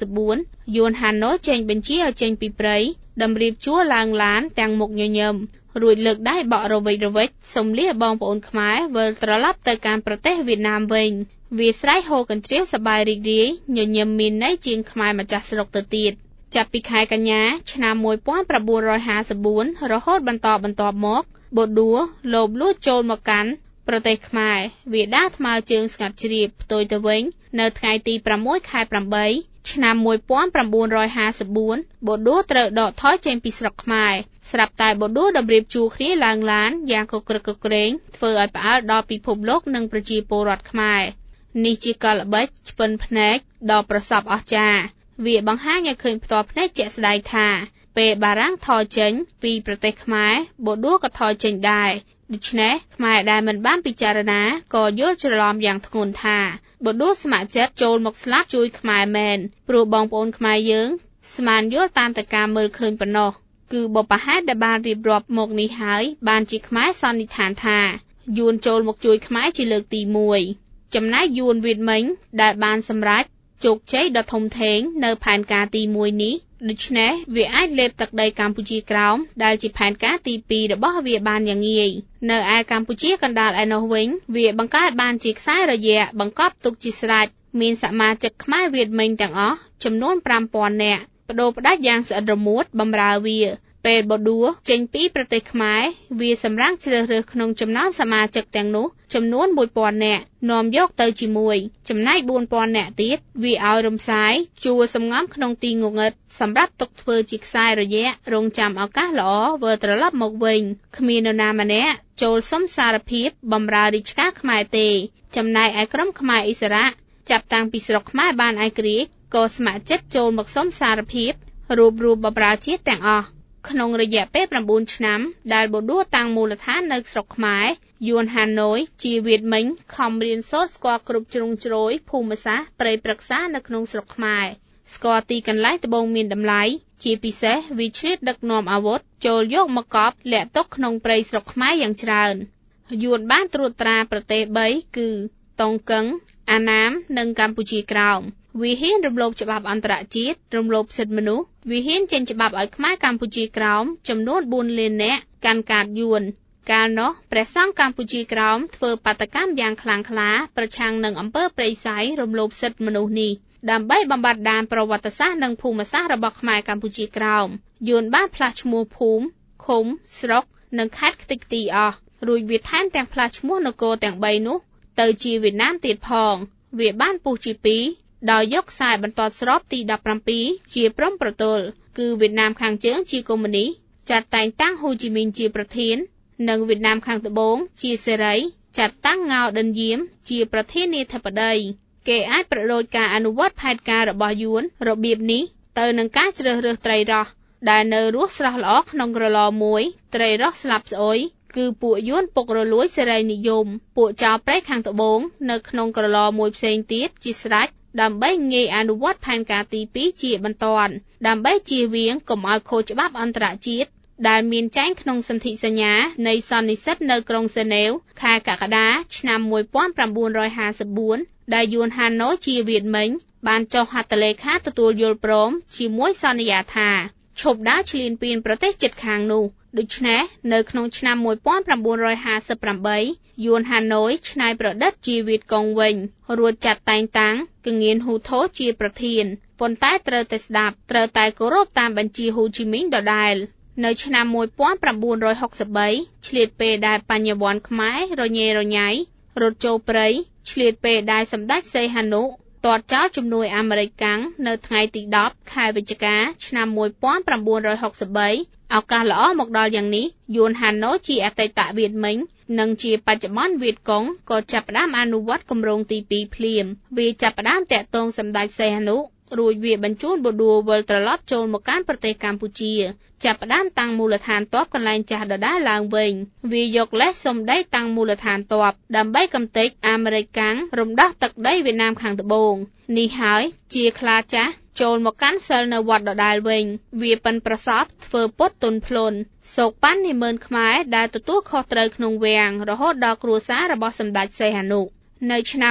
1954យួនហាណូយចេញបញ្ជាឲ្យចេញពីព្រៃតម្រៀបជួរឡើងឡានទាំងមុខញញឹមរួចលើកដៃបក់រវិចរវិចសូមលាបងប្អូនខ្មែរវិលត្រឡប់ទៅកាន់ប្រទេសវៀតណាមវិញវាស្រែកហូរកញ្ជ្រៀវសប្បាយរីករាយញញឹមមានន័យជាងខ្មែរម្ចាស់ស្រុកទៅទៀតចាប់ពីខែកញ្ញាឆ្នាំ1954រហូតបន្តបន្ទាប់មកបូឌួលោបលួចចូលមកកាន់ប្រទេសខ្មែរវាដើរថ្មើរជើងស្ងាត់ជ្រាបផ្ទុយទៅវិញនៅថ្ងៃទី6ខែ8ឆ្នាំ1954បូឌួត្រូវដកថយចេញពីស្រុកខ្មែរស្រាប់តែបូឌួដំរៀបជួរគ្នាឡើងឡានយ៉ាងកក្រឹកកក្រែងធ្វើឲ្យផ្អើលដល់ពិភពលោកនិងប្រជាពលរដ្ឋខ្មែរនេះជាកលល្បិចឆ្ពិនភ្នែកដ៏ប្រសប់អស្ចារ្យវាបង្ហាញឲ្យឃើញផ្ទាល់ភ្នែកជាក់ស្ដែងថាពេលបារាំងថយចេញពីប្រទេសខ្មែរបូឌួក៏ថយចេញដែរដូច្នេះខ្មែរដែលមិនបានពិចារណាក៏យល់ច្រឡំយ៉ាងធ្ងន់ថាបូឌួស្ម័គ្រចិត្តចូលមកស្លាប់ជួយខ្មែរមែនព្រោះបងប្អូនខ្មែរយើងស្មានយល់តាមតែការមើលឃើញប៉ុណ្ណោះគឺបុព្វហេតុដែលបានរៀបរាប់មកនេះហើយបានជាខ្មែរសន្និដ្ឋានថាយួនចូលមកជួយខ្មែរជាលើកទី1ចំណែកយួនវៀតមិញដែលបានសម្រេចជោគជ័យដ៏ធំធេងនៅផែនការទី1នេះដូច្នេះវាអាចលេបទឹកដីកម្ពុជាក្រោមដែលជាផែនការទី2របស់វាបានយ៉ាងងាយនៅឯកម្ពុជាកណ្ដាលឯនោះវិញវាបង្កើតបានជាខ្សែរយៈបង្កប់ទុកជាស្រេចមានសមាជិកខ្មែរវៀតមិញទាំងអស់ចំនួន 5000 នាក់បដូរផ្ដាច់យ៉ាងស្អិតរមួតបម្រើវាពេលបូឌួចេញពីប្រទេសខ្មែរវាសម្រាំងជ្រើសរើសក្នុងចំណោមសមាជិកទាំងនោះចំនួន 1000 នាក់នាំយកទៅជាមួយចំណែក 4000 នាក់ទៀតវាឲ្យរំសាយជួរសំងំក្នុងទីងងឹតសម្រាប់ទុកធ្វើជាខ្សែរយៈរងចាំឱកាសល្អវិលត្រឡប់មកវិញគ្មាននរណាម្នាក់ចូលសុំសារភាពបម្រើរាជការខ្មែរទេចំណែកឯក្រុមខ្មែរឥស្សរៈចាប់តាំងពីស្រុកខ្មែរបានឯករាជ្យក៏ស្ម័គ្រចិត្តចូលមកសុំសារភាពរួបបម្រើជាតិទាំងអស់ក្នុងរយៈពេល9ឆ្នាំដែលបូឌួតាំងមូលដ្ឋាននៅស្រុកខ្មែរយួនហាណូយជាវៀតមិញខំរៀនសូត្រស្គាល់គ្រប់ជ្រុងជ្រោយភូមិសាស្ត្រព្រៃព្រឹក្សានៅក្នុងស្រុកខ្មែរស្គាល់ទីកន្លែងត្បូងមានតម្លៃជាពិសេសវាឆ្លៀតដឹកនាំអាវុធចូលយកមកកប់លាក់ទុកក្នុងព្រៃស្រុកខ្មែរយ៉ាងច្រើនយួនបានត្រួតត្រាប្រទេស3គឺតុងកឹងអាណាមនិងកម្ពុជាក្រោមវាហ៊ានរំលោភច្បាប់អន្តរជាតិរំលោភសិទ្ធិមនុស្សវាហ៊ានចេញច្បាប់ឲ្យខ្មែរកម្ពុជាក្រោមចំនួន4លាននាក់កាន់កាតយួនកាលនោះព្រះសង្ឃកម្ពុជាក្រោមធ្វើបាតកម្មយ៉ាងខ្លាំងក្លាប្រឆាំងនឹងអំពើព្រៃផ្សៃរំលោភសិទ្ធិមនុស្សនេះដើម្បីបំបត្តិដានប្រវត្តិសាស្ត្រនិងភូមិសាស្ត្ររបស់ខ្មែរកម្ពុជាក្រោមយួនបានផ្លាស់ឈ្មោះភូមិឃុំស្រុកនិងខេត្តខ្ទេចខ្ទីអស់រួចវាថែមទាំងផ្លាស់ឈ្មោះនគរទាំង3នោះទៅជាវៀតណាមទៀតផងវាបានពុះជា2ដោយយកខ្សែបន្ទាត់ស្របទី17ជាព្រំប្រទល់គឺវៀតណាមខាងជើងជាកុម្មុយនីសចាត់តែងតាំងហ៊ូជីមីនជាប្រធាននិងវៀតណាមខាងត្បូងជាសេរីចាត់តាំងង៉ាវដិនយាមជាប្រធានាធិបតីគេអាចប្រដូចការអនុវត្តផែនការរបស់យួនរបៀបនេះទៅនឹងការជ្រើសរើសត្រីរ៉ស់ដែលនៅរស់ស្រស់ល្អក្នុងក្រឡមួយត្រីរ៉ស់ស្លាប់ស្អុយគឺពួកយួនពុករលួយសេរីនិយមពួកចៅព្រៃខាងត្បូងនៅក្នុងក្រឡមួយផ្សេងទៀតជាស្រេចដើម្បីងាយអនុវត្តផែនការទី2ជាបន្ទាន់ដើម្បីជៀសវាងកុំឲ្យខូចច្បាប់អន្តរជាតិដែលមានចែងក្នុងសន្ធិសញ្ញានៃសន្និសីទនៅក្រុងហ្សឺណែវខែកក្កដាឆ្នាំ1954ដែលយួនហាណូយជាវៀតមិញបានចុះហត្ថលេខាទទួលយល់ព្រមជាមួយសន្យាថាឈប់ដើរឈ្លានពានប្រទេសជិតខាងនោះដូច្នេះនៅក្នុងឆ្នាំ1958យួនហាណូយច្នៃប្រឌិតជាវៀតកុងវិញរួចចាត់តែងតាំងគងៀនហ៊ូថូជាប្រធានប៉ុន្តែត្រូវតែស្ដាប់ត្រូវតែគោរពតាមបញ្ជាហ៊ូជីមីញដដែលនៅឆ្នាំ1963ឆ្លៀតពេលដែលបញ្ញវន្តខ្មែររញ៉េរញ៉ៃរត់ចូលព្រៃឆ្លៀតពេលដែលសម្ដេចសីហនុទាត់ចោលជំនួយអាមេរិកកាំងនៅថ្ងៃទី10ខែវិច្ឆិកាឆ្នាំ1963ឱកាសល្អមកដល់យ៉ាងនេះយួនហាណូយជាអតីតវៀតមិញនិងជាបច្ចុប្បន្នវៀតកុងក៏ចាប់ផ្ដើមអនុវត្តគម្រោងទី2ភ្លាមវាចាប់ផ្ដើមតាក់ទងសម្ដេចសីហនុរួចវាបញ្ជូនបូឌួវិលត្រឡប់ចូលមកកាន់ប្រទេសកម្ពុជាចាប់ផ្ដើមតាំងមូលដ្ឋានទ័ពកន្លែងចាស់ដដែលឡើងវិញវាយកលេសសម្ដីតាំងមូលដ្ឋានទ័ពដើម្បីកំទេចអាមេរិកកាំងរំដោះទឹកដីវៀតណាមខាងត្បូងនេះហើយជាខ្លាចាស់ចូលមកកាន់សិលនៅវត្តដដែលវិញវាប៉ិនប្រសពធ្វើពុតទុនភ្លុនសោកប៉ាន់និមឺនខ្មែរដែលទទួលខុសត្រូវក្នុងវាំងរហូតដល់គ្រួសាររបស់សម្ដេចសីហនុនៅឆ្នាំ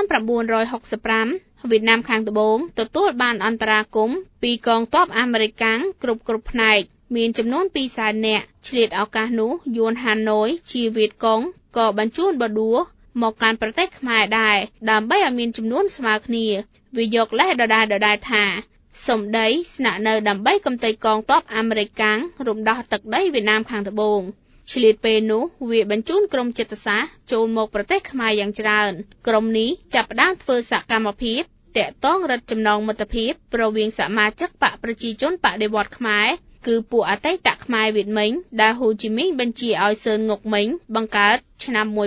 1965វៀតណាមខាងត្បូងទទួលបានអន្តរាគមន៍ពីកងទ័ពអាមេរិកកាំងគ្រប់ផ្នែកមានចំនួន 200,000 នាក់ឆ្លៀតឱកាសនោះយួនហាណូយជាវៀតកុងក៏បញ្ជូនបដួមកកាន់ប្រទេសខ្មែរដែរដើម្បីឲ្យមានចំនួនស្មើគ្នាវាយកលេសដដែលថាសម្ដីស្នាក់នៅដើម្បីកំទេចកងទ័ពអាមេរិកកាំងរំដោះទឹកដីវៀតណាមខាងត្បូងឆ្លៀតពេលនោះវាបញ្ជូនក្រុមចិត្តសាស្ត្រចូលមកប្រទេសខ្មែរយ៉ាងច្រើនក្រុមនេះចាប់ផ្ដើមធ្វើសកម្មភាពតាក់ទងរឹតចំណងមិត្តភាពរវាងសមាជិកបកប្រជាជនបដិវត្តន៍ខ្មែរគឺពួកអតីតខ្មែរវៀតមិញដែលហ៊ូជីមីញបញ្ជាឲ្យសឺនងុកមិញបង្កើតឆ្នាំ1951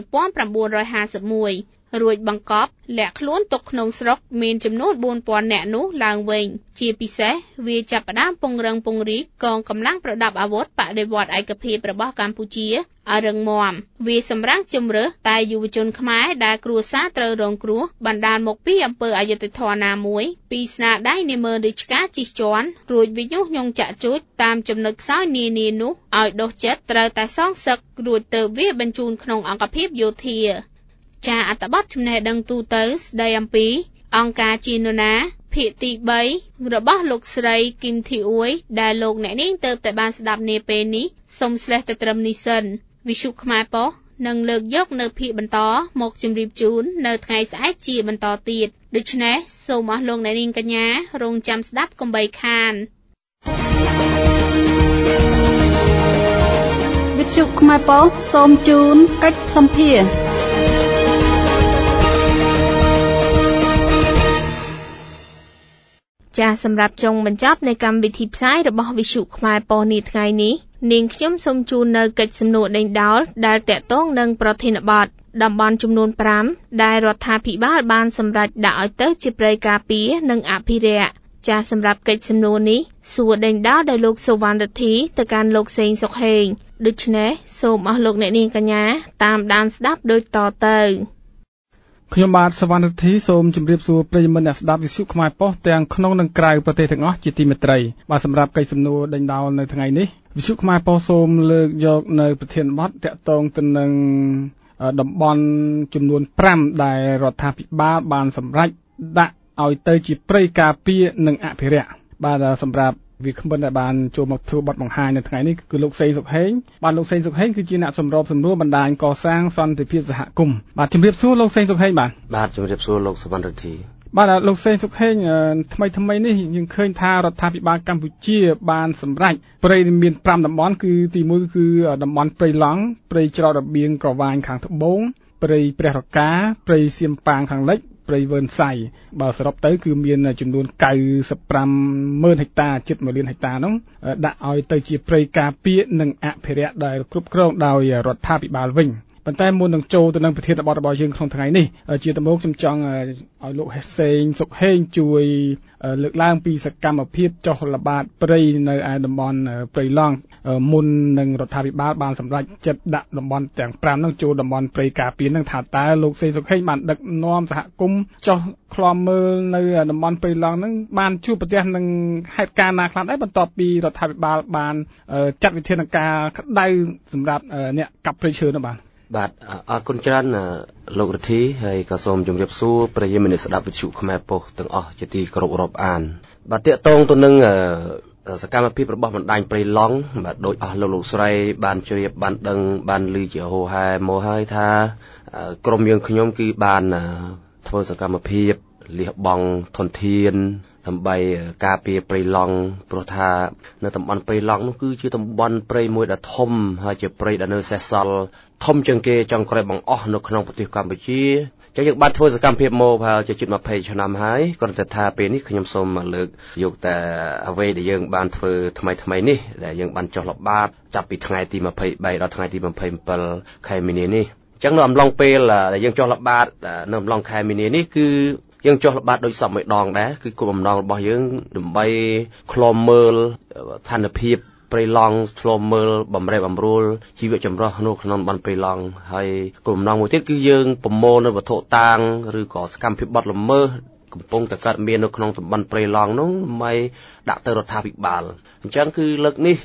រួចបង្កប់លាក់ខ្លួនទុកក្នុងស្រុកមានចំនួន 4,000 នាក់នោះឡើងវិញជាពិសេសវាចាប់ផ្ដើមពង្រឹងពង្រីកកងកម្លាំងប្រដាប់អាវុធបដិវត្តន៍ឯកភាពរបស់កម្ពុជាឲ្យរឹងមាំវាសម្រាប់ជំរើសតែយុវជនខ្មែរដែលគ្រួសារត្រូវរងគ្រោះបណ្ដាលមកពីអំពើអយុត្តិធម៌ណាមួយពីស្នាដៃនាម៉ឺនរាជការជិះជាន់រួចវិញុះញង់ចាក់ចួចតាមចំណុចខ្សោយនានានោះឲ្យដុសចិត្តត្រូវតែសងសឹករួចទៅវាបញ្ជូនក្នុងអង្គភាពយោធាចាអត្ថបទចំណេះដឹងទូទៅស្ដីអំពីអង្គការជានរណាភាគទី3របស់លោកស្រីគឹមធីអ៊ុយដែលលោកអ្នកនាងទៅតែបានស្ដាប់នាពេលនេះសូមស្លេះទៅត្រឹមនេះសិនវិទ្យុខ្មែរប៉ុស្តិ៍នឹងលើកយកនៅភាគបន្តមកជម្រាបជូននៅថ្ងៃស្អែកជាបន្តទៀតដូច្នេះសូមអស់លោកអ្នកនាងកញ្ញារងចាំស្ដាប់កុំបីខានវិទ្យុខ្មែរប៉ុស្តិ៍សូមជូនកិច្ចសម្ភារចាសម្រាប់ចុងបញ្ចប់នៃកម្មវិធីផ្សាយរបស់វិទ្យុខ្មែរប៉ុស្តិ៍នេះថ្ងៃនេះនាងខ្ញុំសូមជូននៅកិច្ចសំណួរដេញដោលដែលតាក់ទងនឹងប្រធានបទតំបន់ចំនួន5ដែលរដ្ឋាភិបាលបានសម្រេចដាក់ឲ្យទៅជាព្រៃការពារនិងអភិរក្សចាសម្រាប់កិច្ចសំណួរនេះសួរដេញដោលដោយលោកសុវណ្ណរិទ្ធីទៅកាន់លោកសេងសុខហេងដូច្នេះសូមអស់លោកអ្នកនាងកញ្ញាតាមដានស្ដាប់ដូចតទៅខ្ញុំបាទសវណ្ណរិទ្ធីសូមជម្រាបសួរប្រិយមិត្តអ្នកស្ដាប់វិទ្យុខ្មែរប៉ុស្តិ៍ទាំងក្នុងនិងក្រៅប្រទេសទាំងអស់ជាទីមេត្រីបាទសម្រាប់កិច្ចសំណួរដេញដោលនៅថ្ងៃនេះវិទ្យុខ្មែរប៉ុស្តិ៍សូមលើកយកនៅប្រធានបទតាក់ទងទៅនឹងតំបន់ចំនួន5ដែលរដ្ឋាភិបាលបានសម្រេចដាក់ឲ្យទៅជាព្រៃការពារនិងអភិរក្សបាទសម្រាប់វាគ្មិនដែលបានចូលមកធ្វើបទបង្ហាញនៅថ្ងៃនេះគឺលោកសេងសុខហេងបាទលោកសេងសុខហេងគឺជាអ្នកសម្របសម្រួលបណ្ដាញកសាងសន្តិភាពសហគមន៍បាទជំរាបសួរលោកសេងសុខហេងបាទជំរាបសួរលោកសវណ្ណរិទ្ធីបាទលោកសេងសុខហេងថ្មីនេះយើងឃើញថារដ្ឋាភិបាលកម្ពុជាបានសម្រេចព្រៃមាន5តំបន់គឺទី1គឺតំបន់ព្រៃឡង់ព្រៃច្រករបៀងក្រវាញខាងត្បូងព្រៃព្រះរកាព្រៃសៀមប៉ាងខាងលិចព្រៃវើនសៃបើសរុបទៅគឺមានចំនួន95,000 ហិកតាជិត1លានហិកតានោះដាក់ឲ្យទៅជាព្រៃការពារនិងអភិរក្សដែលគ្រប់គ្រងដោយរដ្ឋាភិបាលវិញប៉ុន្តែមុននឹងចូលទៅនឹងប្រធានបទរបស់យើងក្នុងថ្ងៃនេះជាដំបូងខ្ញុំចង់ឲ្យលោកសេងសុខហេងជួយលើកឡើងពីសកម្មភាពចុះល្បាតព្រៃនៅឯតំបន់ព្រៃឡង់មុននឹងរដ្ឋាភិបាលបានសម្រេចចិត្តដាក់តំបន់ទាំង5នោះចូលតំបន់ព្រៃការពារនឹងថាតើលោកសេងសុខហេងបានដឹកនាំសហគមន៍ចុះឃ្លាំមើលនៅតំបន់ព្រៃឡង់នឹងបានជួបប្រទះនឹងហេតុការណ៍ណាខ្លះដែរបន្ទាប់ពីរដ្ឋាភិបាលបានចាត់វិធានការក្តៅសម្រាប់អ្នកកាប់ព្រៃឈើនោះបាទអរគុណច្រើនលោករិទ្ធីហើយក៏សូមជម្រាបសួរប្រិយមិត្តស្ដាប់វិទ្យុខ្មែរប៉ុស្តិ៍ទាំងអស់ជាទីគោរពរាប់អានបាទតាក់ទងទៅនឹងសកម្មភាពរបស់បណ្ដាញព្រៃឡង់បាទដោយអស់លោកស្រីបានជ្រាបបានដឹងបានឮជាហូរហែមកហើយថាក្រុមយើងខ្ញុំគឺបានធ្វើសកម្មភាពលះបង់ធនធានដើម្បីការពារព្រៃឡង់ព្រោះថានៅតំបន់ព្រៃឡង់នោះគឺជាតំបន់ព្រៃមួយដ៏ធំហើយជាព្រៃដែលនៅសេសសល់ធំជាងគេចុងក្រោយបង្អស់នៅក្នុងប្រទេសកម្ពុជាចឹងយើងបានធ្វើសកម្មភាពមកប្រហែលជាជិត20ឆ្នាំហើយគ្រាន់តែថាពេលនេះខ្ញុំសូមមកលើកយកតែអ្វីដែលយើងបានធ្វើថ្មីនេះដែលយើងបានចុះល្បាតចាប់ពីថ្ងៃទី23ដល់ថ្ងៃទី27ខែមីនានេះចឹងនៅអំឡុងពេលដែលយើងចុះល្បាតនៅអំឡុងខែមីនានេះគឺយើងចុះល្បាតដោយសពមួយដងដែរគឺគោលបំណងរបស់យើងដើម្បីឃ្លាំមើលស្ថានភាពព្រៃឡង់ឃ្លាំមើលបំរែបំរួលជីវៈចម្រុះនៅក្នុងតំបន់ព្រៃឡង់ហើយគោលបំណងមួយទៀតគឺយើងប្រមូលនៅវត្ថុតាងឬក៏សកម្មភាពបទល្មើសកំពុងតែកើតមាននៅក្នុងតំបន់ព្រៃឡង់នោះដើម្បីដាក់ទៅរដ្ឋាភិបាលអញ្ចឹងគឺលើកនេះ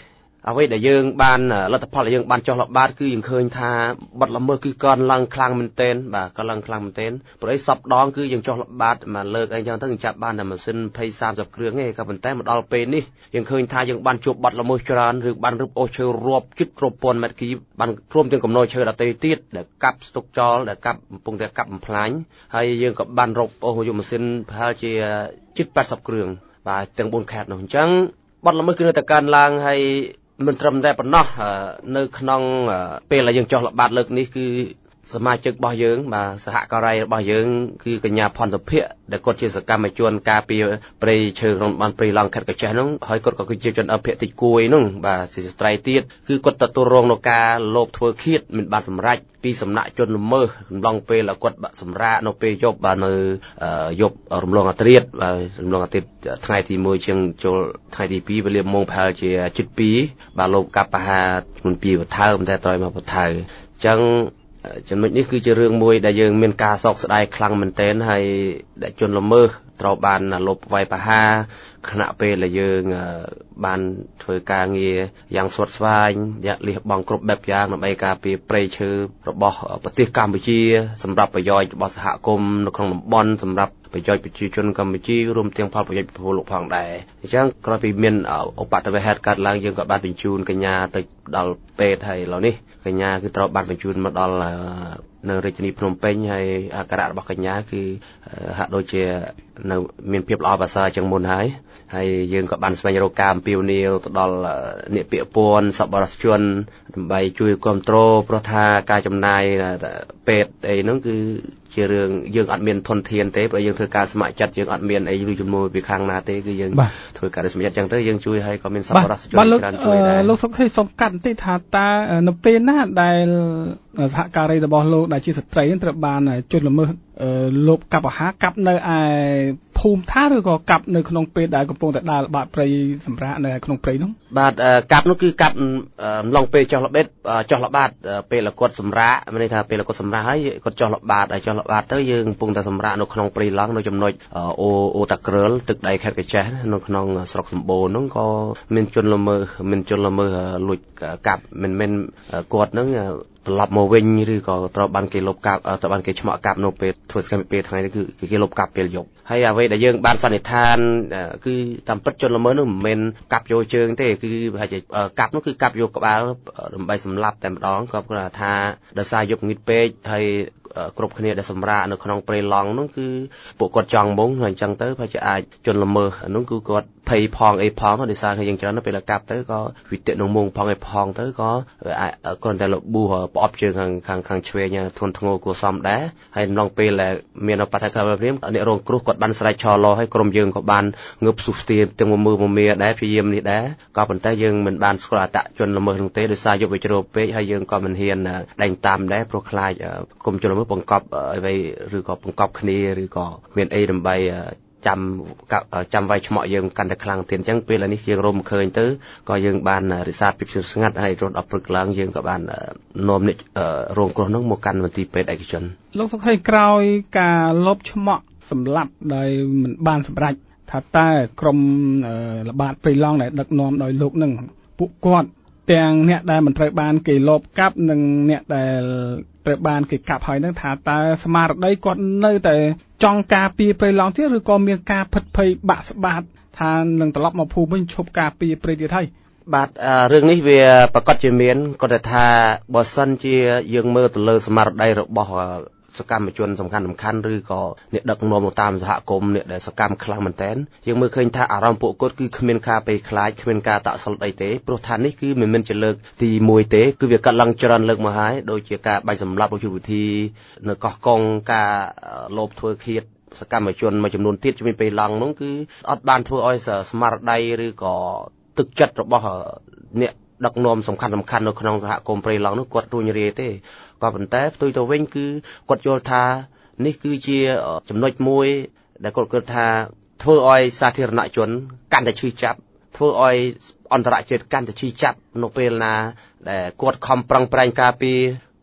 អ្វីដែលយើងបានលទ្ធផលដែលយើងបានចោះល្បាតគឺយើងឃើញថាបាត់ល្មើសគឺកើនឡើងខ្លាំងមែនទែនបាទកើនឡើងខ្លាំងមែនទែនព្រោះអីសពដងគឺយើងចោះល្បាតមួយលើកអីចឹងទៅយើងចាប់បានតែម៉ាស៊ីន20 30គ្រឿងទេក៏ប៉ុន្តែមកដល់ពេលនេះយើងឃើញថាយើងបានជួបបាត់ល្មើសច្រើនឬបានរឹបអូសឈើរាប់ជិតរាប់ពាន់ម៉ែត្រគីបានរួមទាំងកំណយឈើដទៃទៀតដែលកាប់ស្ទុកចោលដែលកាប់កំពុងតែកាប់បំផ្លាញហើយយើងក៏បានរកអូសយកម៉ាស៊ីនប្រហែលជាជិត80គ្រឿងបាទទាំង4ខេត្តនោះអញ្ចឹងបាត់ល្មើសគឺនៅតែកើនឡើងហើយមិនត្រឹមតែប៉ុណ្ណោះនៅក្នុងពេលដែលយើងចោះល្បាតលើកនេះគឺសមាជិករបស់យើងបាទសហការីរបស់យើងគឺកញ្ញាផនសុភ័ក្រដែលគាត់ជាសកម្មជនការពារព្រៃឈើក្នុងបានព្រៃឡង់ខេត្តកោះចេះនោះហើយគាត់ក៏គឺជាជនអភិតិចគួយនោះបាទជាស្ត្រីទៀតគឺគាត់ទទួលរងនឹងការលបធ្វើឃាតមិនបានសម្រេចពីសំណាក់ជនល្មើសកំឡុងពេលគាត់សម្រាកនៅពេលយប់បាទនៅយប់រំលងអាត្រាតបាទរំលងអាត្រាតថ្ងៃទី1ជាងចូលថ្ងៃទី2វេលាម៉ោងប្រហែលជាជិត2បាទលោកកាប់បហាមុនពីវថៅតែត្រយមកវថៅអញ្ចឹងចំណុចនេះគឺជារឿងមួយដែលយើងមានការសោកស្ដាយខ្លាំងមែនទែនហើយដែលជនល្មើសត្រូវបានលបវាយប្រហារខណៈពេលដែលយើងបានធ្វើការងារយ៉ាងស្វិតស្វាញលះបង់គ្រប់បែបយ៉ាងដើម្បីការពារព្រៃឈើរបស់ប្រទេសកម្ពុជាសម្រាប់ប្រយោជន៍របស់សហគមន៍នៅក្នុងតំបន់សម្រាប់ប្រយោជន៍ប្រជាជនកម្ពុជារួមទាំងផលប្រយោជន៍ពិភពលោកផងដែរអញ្ចឹងក្រោយពីមានឧបទ្ទវហេតុកើតឡើងយើងក៏បានបញ្ជូនកញ្ញាទៅដល់ពេទ្យហើយឥឡូវនេះកញ្ញាគឺត្រូវបានបញ្ជូនមកដល់នៅរាជធានីភ្នំពេញហើយអាការៈរបស់កញ្ញាគឺហាក់ដូចជានៅមានភាពល្អប្រសើរជាងមុនហើយយើងក៏បានស្វែងរកការអំពាវនាវទៅដល់អ្នកពាក្យព័ន្ធសប្បុរសជនដើម្បីជួយគ្រប់គ្រងព្រោះថាការចំណាយពេទ្យអីហ្នឹងគឺជារឿងយើងអត់មានធនធានទេព្រោះយើងធ្វើការស្ម័គ្រចិត្តយើងអត់មានអីលុយជំនួយពីខាងណាទេគឺយើងធ្វើការស្ម័គ្រចិត្តអញ្ចឹងទៅយើងជួយហើយក៏មានសប្បុរសជនច្រើនជួយដែរលោកសុខេសំកាត់បន្តិចថាតើនៅពេលណាដែលសហការីរបស់លោកដែលជាស្ត្រីត្រូវបានជន់ល្មើសលបកាប់អាហារកាប់នៅឯភូមិថាឬក៏កាប់នៅក្នុងពេលដែលកំពុងតែដើរល្បាតព្រៃសម្រាប់នៅក្នុងព្រៃនោះបាទកាប់នោះគឺកាប់អំឡុងពេលចោះល្បាតពេលគាត់សម្រាកមានន័យថាពេលគាត់សម្រាកហើយគាត់ចោះល្បាតទៅយើងកំពុងតែសម្រាកនៅក្នុងព្រៃឡង់នៅចំណុចអូតាក្រើលទឹកដីខេត្តកោះចេះនៅក្នុងស្រុកសម្បូរនោះក៏មានជនល្មើសលួចកាប់មិនគាត់នឹងត្រឡប់មកវិញឬក៏ត្រូវបានគេលបកាប់ត្រូវបានគេឆ្មក់កាប់នៅពេលធ្វើសកម្មភាពថ្ងៃនេះគឺគេលបកាប់ពេលយប់ហើយអ្វីដែលយើងបានសន្និដ្ឋានគឺតាមពិតជនល្មើសនោះមិនមែនកាប់យកជើងទេគឺប្រហែលជាកាប់នោះគឺកាប់យកក្បាលដើម្បីសម្លាប់តែម្ដងក៏គាត់ថាដោយសារយប់ងឹតពេកហើយគ្រប់គ្នាដែលសម្រាកនៅក្នុងព្រៃឡង់នោះគឺពួកគាត់ចង់មុងហើយអញ្ចឹងទៅប្រហែលជាអាចជនល្មើសនោះគឺគាត់ភ័យផងអីផងដោយសារយើងច្រើនពេលកាប់ទៅក៏វិទៈនឹងមុងផងអីផងទៅក៏គ្រាន់តែលប៊ូប្រអប់ជើងខាងឆ្វេងធនធ្ងរគួរសមដែរហើយក្នុងពេលដែលមានបដិកម្មព្រាមអ្នករងគ្រោះគាត់បានស្រែកឆលោហើយក្រុមយើងក៏បានងើបស៊ូស្ទាទាំងមើលដែរព្យាយាមនេះដែរក៏ប៉ុន្តែយើងមិនបានស្គាល់អត្តជនល្មើសនោះទេដោយសារយកវាជ្រោពេកហើយយើងក៏មិនហ៊ានដេញតាមដែរព្រោះខ្លាចគុំជនល្មើសបង្កប់អ្វីឬក៏បង្កប់គ្នាឬក៏មានអីដើម្បីចាំវាយឆ្មក់យើងកាន់តែខ្លាំងទៀតអញ្ចឹងពេលនេះយើងរំឃើញទៅក៏យើងបានរិះសាភាពស្ងាត់ហើយរត់ដល់ព្រឹកឡើងយើងក៏បាននាំអ្នករងគ្រោះនោះមកកាន់មន្ទីរពេទ្យឯកជនលោកសុខេក្រោយការលបឆ្មក់សម្លាប់ដោយមិនបានសម្រេចថាតើក្រុមល្បាតព្រៃឡង់ដែលដឹកនាំដោយលោកនឹងពួកគាត់ទាំងអ្នកដែលមិនត្រូវបានគេលបកាប់និងអ្នកដែលត្រូវបានគេកាប់ហើយនឹងថាតើស្មារតីគាត់នៅតែចង់ការពារព្រៃឡង់ទៀតឬក៏មានការភិតភ័យបាក់ស្បាតថានឹងត្រឡប់មកភូមិវិញឈប់ការពារព្រៃទៀតហើយបាទរឿងនេះវាប្រកាសជាមានគាត់ថាបើសិនជាយើងមើលទៅលើស្មារតីរបស់សកម្មជនសំខាន់ឬក៏អ្នកដឹកនាំនៅតាមសហគមន៍អ្នកដែលសកម្មខ្លាំងមែនទែនយើងមើលឃើញថាអារម្មណ៍ពួកគាត់គឺគ្មានការភ័យខ្លាចគ្មានការតាក់សល់អីទេព្រោះថានេះគឺមិនមែនជាលើកទី1ទេគឺវាកាត់ឡើងច្រើនលើកមកហើយដូចជាការបាញ់សម្លាប់យុវវិធីនៅកោះកុងការលបធ្វើឃាតសកម្មជនមួយចំនួនទៀតជាមួយពេលឡង់នោះគឺអត់បានធ្វើឲ្យស្មារតីឬក៏ទឹកចិត្តរបស់អ្នកដឹកនាំសំខាន់នៅក្នុងសហគមន៍ព្រៃឡង់នោះគាត់រួញរាទេក៏ប៉ុន្តែផ្ទុយទៅវិញគឺគាត់យល់ថានេះគឺជាចំណុចមួយដែលគាត់គិតថាធ្វើឲ្យសាធារណជនកាន់តែឈឺចាប់ធ្វើឲ្យអន្តរជាតិកាន់តែឈឺចាប់នៅពេលណាដែលគាត់ខំប្រឹងប្រែងការពារ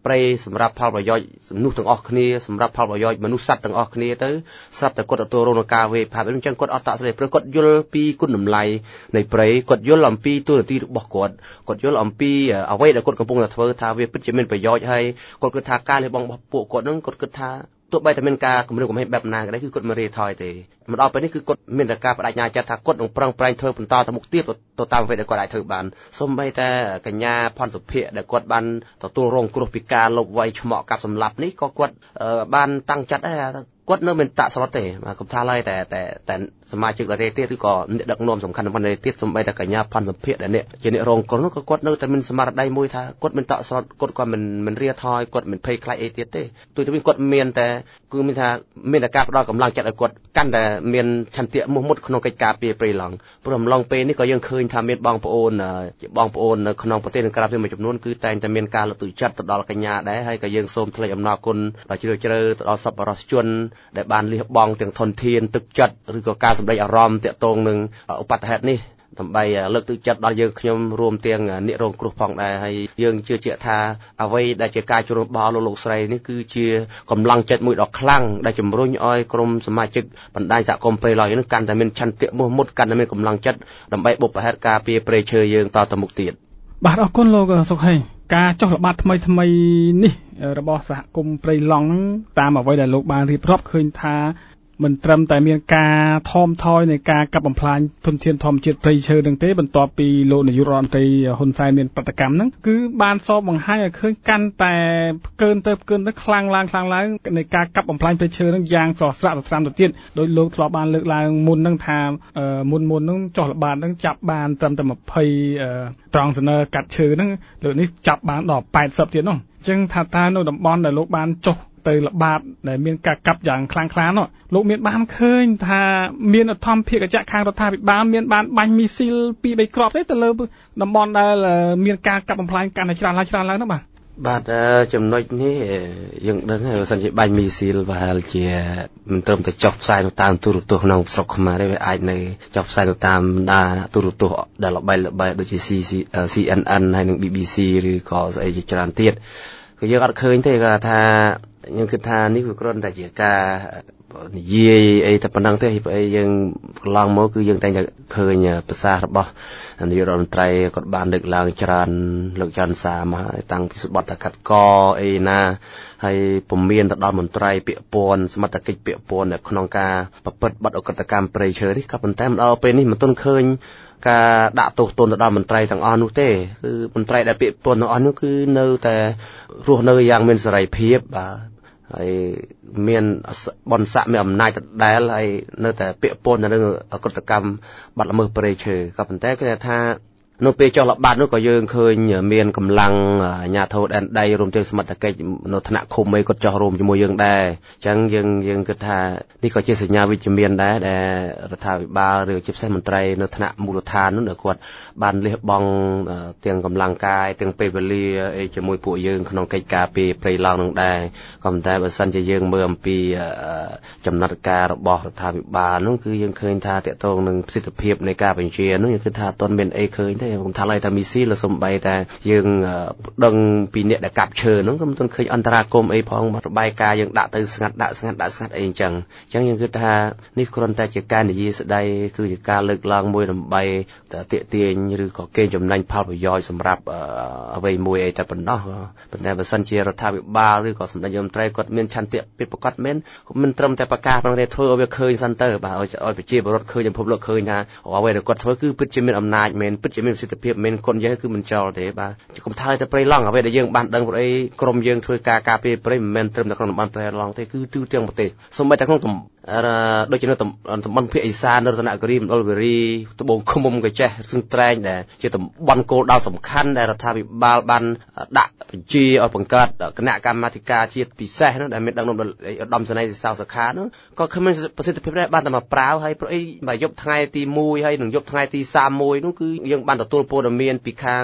ព្រៃសម្រាប់ផលប្រយោជន៍មនុស្សទាំងអស់គ្នាសម្រាប់ផលប្រយោជន៍មនុស្សសត្វទាំងអស់គ្នាទៅស្រាប់តែគាត់ទទួលរងនឹងការវេផាបអញ្ចឹងគាត់អត់តក់ស្ដីព្រោះគាត់យល់ពីគុណតម្លៃនៃព្រៃគាត់យល់អំពីទូរទីរបស់គាត់យល់អំពីអ្វីដែលគាត់កំពុងតែធ្វើថាវាពិតជាមានប្រយោជន៍ហើយគាត់គិតថាការលះបង់របស់ពួកគាត់នឹងគាត់គិតថាទោះបីតែមានការគម្រាមកំហែងបែបណាក៏ដោយគឺគាត់មិនរាថយទេមកដល់ពេលនេះគឺគាត់មានតែការបដិញ្ញាចិត្តថាគាត់នឹងប្រឹងប្រែងធ្វើបន្តទៅមុខទៀតទៅតាមអ្វីដែលគាត់អាចធ្វើបានសូម្បីតែកញ្ញាផនសុភ័ក្រដែលគាត់បានទទួលរងគ្រោះពីការលុបវាយឆ្មក់កាប់សម្លាប់នេះក៏គាត់បានតាំងចិត្តដែរគាត់នៅមិនតាក់ស្រុតទេបាទកុំថាឡើយតែសមាជិកដទៃទៀតឬក៏អ្នកដឹកនាំសំខាន់ៗដទៃទៀតសូម្បីតែកញ្ញាផនសុភ័ក្រដែលអ្នកជាអ្នករងគ្រោះនោះក៏គាត់នៅតែមានស្មារតីមួយថាគាត់មិនតាក់ស្រុតគាត់ក៏មិនរាថយគាត់មិនភ័យខ្លាចអីទៀតទេទោះទៅវិញគាត់មានតែគឺមានថាមានតែការផ្ដល់កម្លាំងចិត្តឲ្យគាត់កាន់តែមានឆន្ទៈមោះមុតក្នុងកិច្ចការពារព្រៃឡង់ព្រោះអំឡុងពេលនេះក៏យើងឃើញថាមានបងប្អូននៅក្នុងប្រទេសនិងក្រៅប្រទេសមួយចំនួនគឺតែងតែមានការលើកទឹកចិត្តទៅដល់កញ្ញាដែរហើយក៏យើងសូមថ្លែងអំណរគុណដល់ជ្រាលជ្រៅទៅដល់សប្បុរសជនដែលបានលះបង់ទាំងធនធានទឹកចិត្តឬក៏ការសម្ដែងអារម្មណ៍ទាក់ទងនឹងឧបទ្ទហេតុនេះដើម្បីលើកទឹកចិត្តដល់យើងខ្ញុំរួមទាំងអ្នករងគ្រោះផងដែរហើយយើងជឿជាក់ថាអ្វីដែលជាការជួបរបស់លោកស្រីនេះគឺជាកម្លាំងចិត្តមួយដ៏ខ្លាំងដែលជំរុញឲ្យក្រុមសមាជិកបណ្ដាញសហគមន៍ព្រៃឡង់នេះកាន់តែមានឆន្ទៈមោះមុតកាន់តែមានកម្លាំងចិត្តដើម្បីបុព្វហេតុការពារព្រៃឈើយើងតទៅមុខទៀតបាទអរគុណលោកសុខហេងការចុះល្បាតថ្មីនេះរបស់សហគមន៍ព្រៃឡង់តាមអ្វីដែលលោកបានរៀបរាប់ឃើញថាមិនត្រឹមតែមានការថមថយនៃការកាប់បំផ្លាញធនធានធម្មជាតិព្រៃឈើនឹងទេបន្ទាប់ពីលោកនាយករដ្ឋមន្ត្រីហ៊ុនសែនមានប្រតិកម្មហ្នឹងគឺបានសបង្ហាញឲ្យឃើញកាន់តែកើនទៅខ្លាំងឡើងនៃការកាប់បំផ្លាញព្រៃឈើហ្នឹងយ៉ាងស្រស់ស្រាក់ទៅទៀតដោយលោកធ្លាប់បានលើកឡើងមុនហ្នឹងថាមុនហ្នឹងចុះល្បាតហ្នឹងចាប់បានត្រឹមតែ20ត្រង់សនើកាត់ឈើហ្នឹងលើកនេះចាប់បានដល់80ទៀតនោះអញ្ចឹងថាតើនៅតំបន់ដែលលោកបានចុះទៅល្បាតដែលមានការកាប់យ៉ាងខ្លាំងក្លានោះលោកមានបានឃើញថាមានអធម្មភាគចក្រខាងរដ្ឋាភិបាលមានបានបាញ់មីស៊ីល 2-3 គ្រាប់ទេទៅលើតំបន់ដែលមានការកាប់បំផ្លាញកាន់តែច្រើនឡើងនោះបាទចំណុចនេះយើងដឹងហើយបើសិនជាបាញ់មីស៊ីលប្រហែលជាមិនត្រឹមតែចុះផ្សាយតាមទូរទស្សន៍ក្នុងស្រុកខ្មែរទេវាអាចនៅចុះផ្សាយតាមទូរទស្សន៍ដែលល្បីដូចជា CNN ហើយនិង BBC ឬក៏ស្អីជាច្រើនទៀតគឺយើងអត់ឃើញទេគាត់ថាខ្ញុំគិតថានេះវាគ្រាន់តែជាការនិយាយអីតែប៉ុណ្្នឹងទេព្រោះយើងកន្លងមកគឺយើងតែងតែឃើញប្រសាសន៍របស់នាយករដ្ឋមន្ត្រីគាត់បានលើកឡើងច្រើនលោកច័ន្ទសាមកតាំងពីសបត់ថាកាត់កអីណាហើយពុំមានទៅដល់មន្ត្រីពាក់ព័ន្ធសមត្ថកិច្ចពាក់ព័ន្ធនៅក្នុងការប្រព្រឹត្តបទអកតកម្មព្រៃឈើនេះក៏ប៉ុន្តែមកដល់ពេលនេះមិនទាន់ឃើញការដាក់ទោសទណ្ឌទៅដល់មន្ត្រីទាំងអស់នោះទេគឺមន្ត្រីដែលពាក់ព័ន្ធទាំងអស់នោះគឺនៅតែរស់នៅយ៉ាងមានសេរីភាពបាទហើយមានបនស័កមានអំណាចដដែលហើយនៅតែពាក់ព័ន្ធទៅនឹងអកតកម្មបាត់ល្មើសព្រៃឈើក៏ប៉ុន្តែគេថានៅពេលចុះល្បាតនោះក៏យើងឃើញមានកម្លាំងអាជ្ញាធរដែនដីរួមទាំងសមត្ថកិច្ចនៅថ្នាក់ឃុំអីគាត់ចុះរួមជាមួយយើងដែរអញ្ចឹងយើងគិតថានេះក៏ជាសញ្ញាវិជ្ជមានដែរដែលរដ្ឋាភិបាលឬជាពិសេសមន្ត្រីនៅថ្នាក់មូលដ្ឋាននោះគាត់បានលះបង់ទាំងកម្លាំងកាយទាំងពេលវេលាអីជាមួយពួកយើងក្នុងកិច្ចការពារព្រៃឡង់នឹងដែរក៏ប៉ុន្តែបើសិនជាយើងមើលអំពីចំណាត់ការរបស់រដ្ឋាភិបាលនោះគឺយើងឃើញថាតកតងនឹងប្រសិទ្ធភាពនៃការបញ្ជានោះយើងគិតថាអត់មានអីឃើញទេខ្ញុំថាឡើយថាមីស៊ីលសំបីតែយើងដឹងពីអ្នកដែលកាប់ឈើហ្នឹងក៏មិនទាន់ឃើញអន្តរាគមអីផងរបាយការណ៍យើងដាក់ទៅស្ងាត់អីអញ្ចឹងយើងគិតថានេះគ្រាន់តែជាការនិយាយស្ដីគឺជាការលើកឡើងមួយដើម្បីទាក់ទាញឬក៏កេងចំណេញផលប្រយោជន៍សម្រាប់អ្វីមួយអីតែប៉ុណ្ណោះប៉ុន្តែបើសិនជារដ្ឋាភិបាលឬក៏សម្ដេចរដ្ឋមន្ត្រីគាត់មានឆន្ទៈពិតប្រាកដមែនមិនត្រឹមតែប្រកាសប៉ុណ្ណេះធ្វើឲ្យវាឃើញសិនទៅបាទឲ្យប្រជាពលរដ្ឋឃើញពិភពលោកឃើញថាអ្វីដែលគាត់ធ្វើគឺពិតជាមានអំណាចមែនពិតជាមានប្រសិទ្ធភាពមិនគុណយើងគឺមិនចោលទេបាទកុំថាតែព្រៃឡង់អ្វីដែលយើងបានដឹងព្រោះអីក្រុមយើងធ្វើការការពារព្រៃមិនមែនត្រឹមតែក្នុងតំបន់ព្រៃឡង់ទេគឺទូទាំងប្រទេសសូម្បីតែក្នុងដូចជានៅតំបន់ភាគឦសាននៅរតនគិរីមណ្ឌលគិរីត្បូងឃុំក៏ចេះសឹងត្រែងដែលជាតំបន់គោលដៅសំខាន់ដែលរដ្ឋាភិបាលបានដាក់បញ្ជាឲ្យបង្កើតគណៈកម្មាធិការជាតិពិសេសនោះដែលមានដឹកនាំដោយឧត្តមសេនីយ៍សៅសុខានោះក៏គ្មានប្រសិទ្ធភាពដែរបានតែមកប្រាវហើយព្រោះអីបើយប់ថ្ងៃទី1ហើយនឹងយប់ថ្ងៃទី31នោះគឺយើងបានទទួលព័ត៌មានពីខាង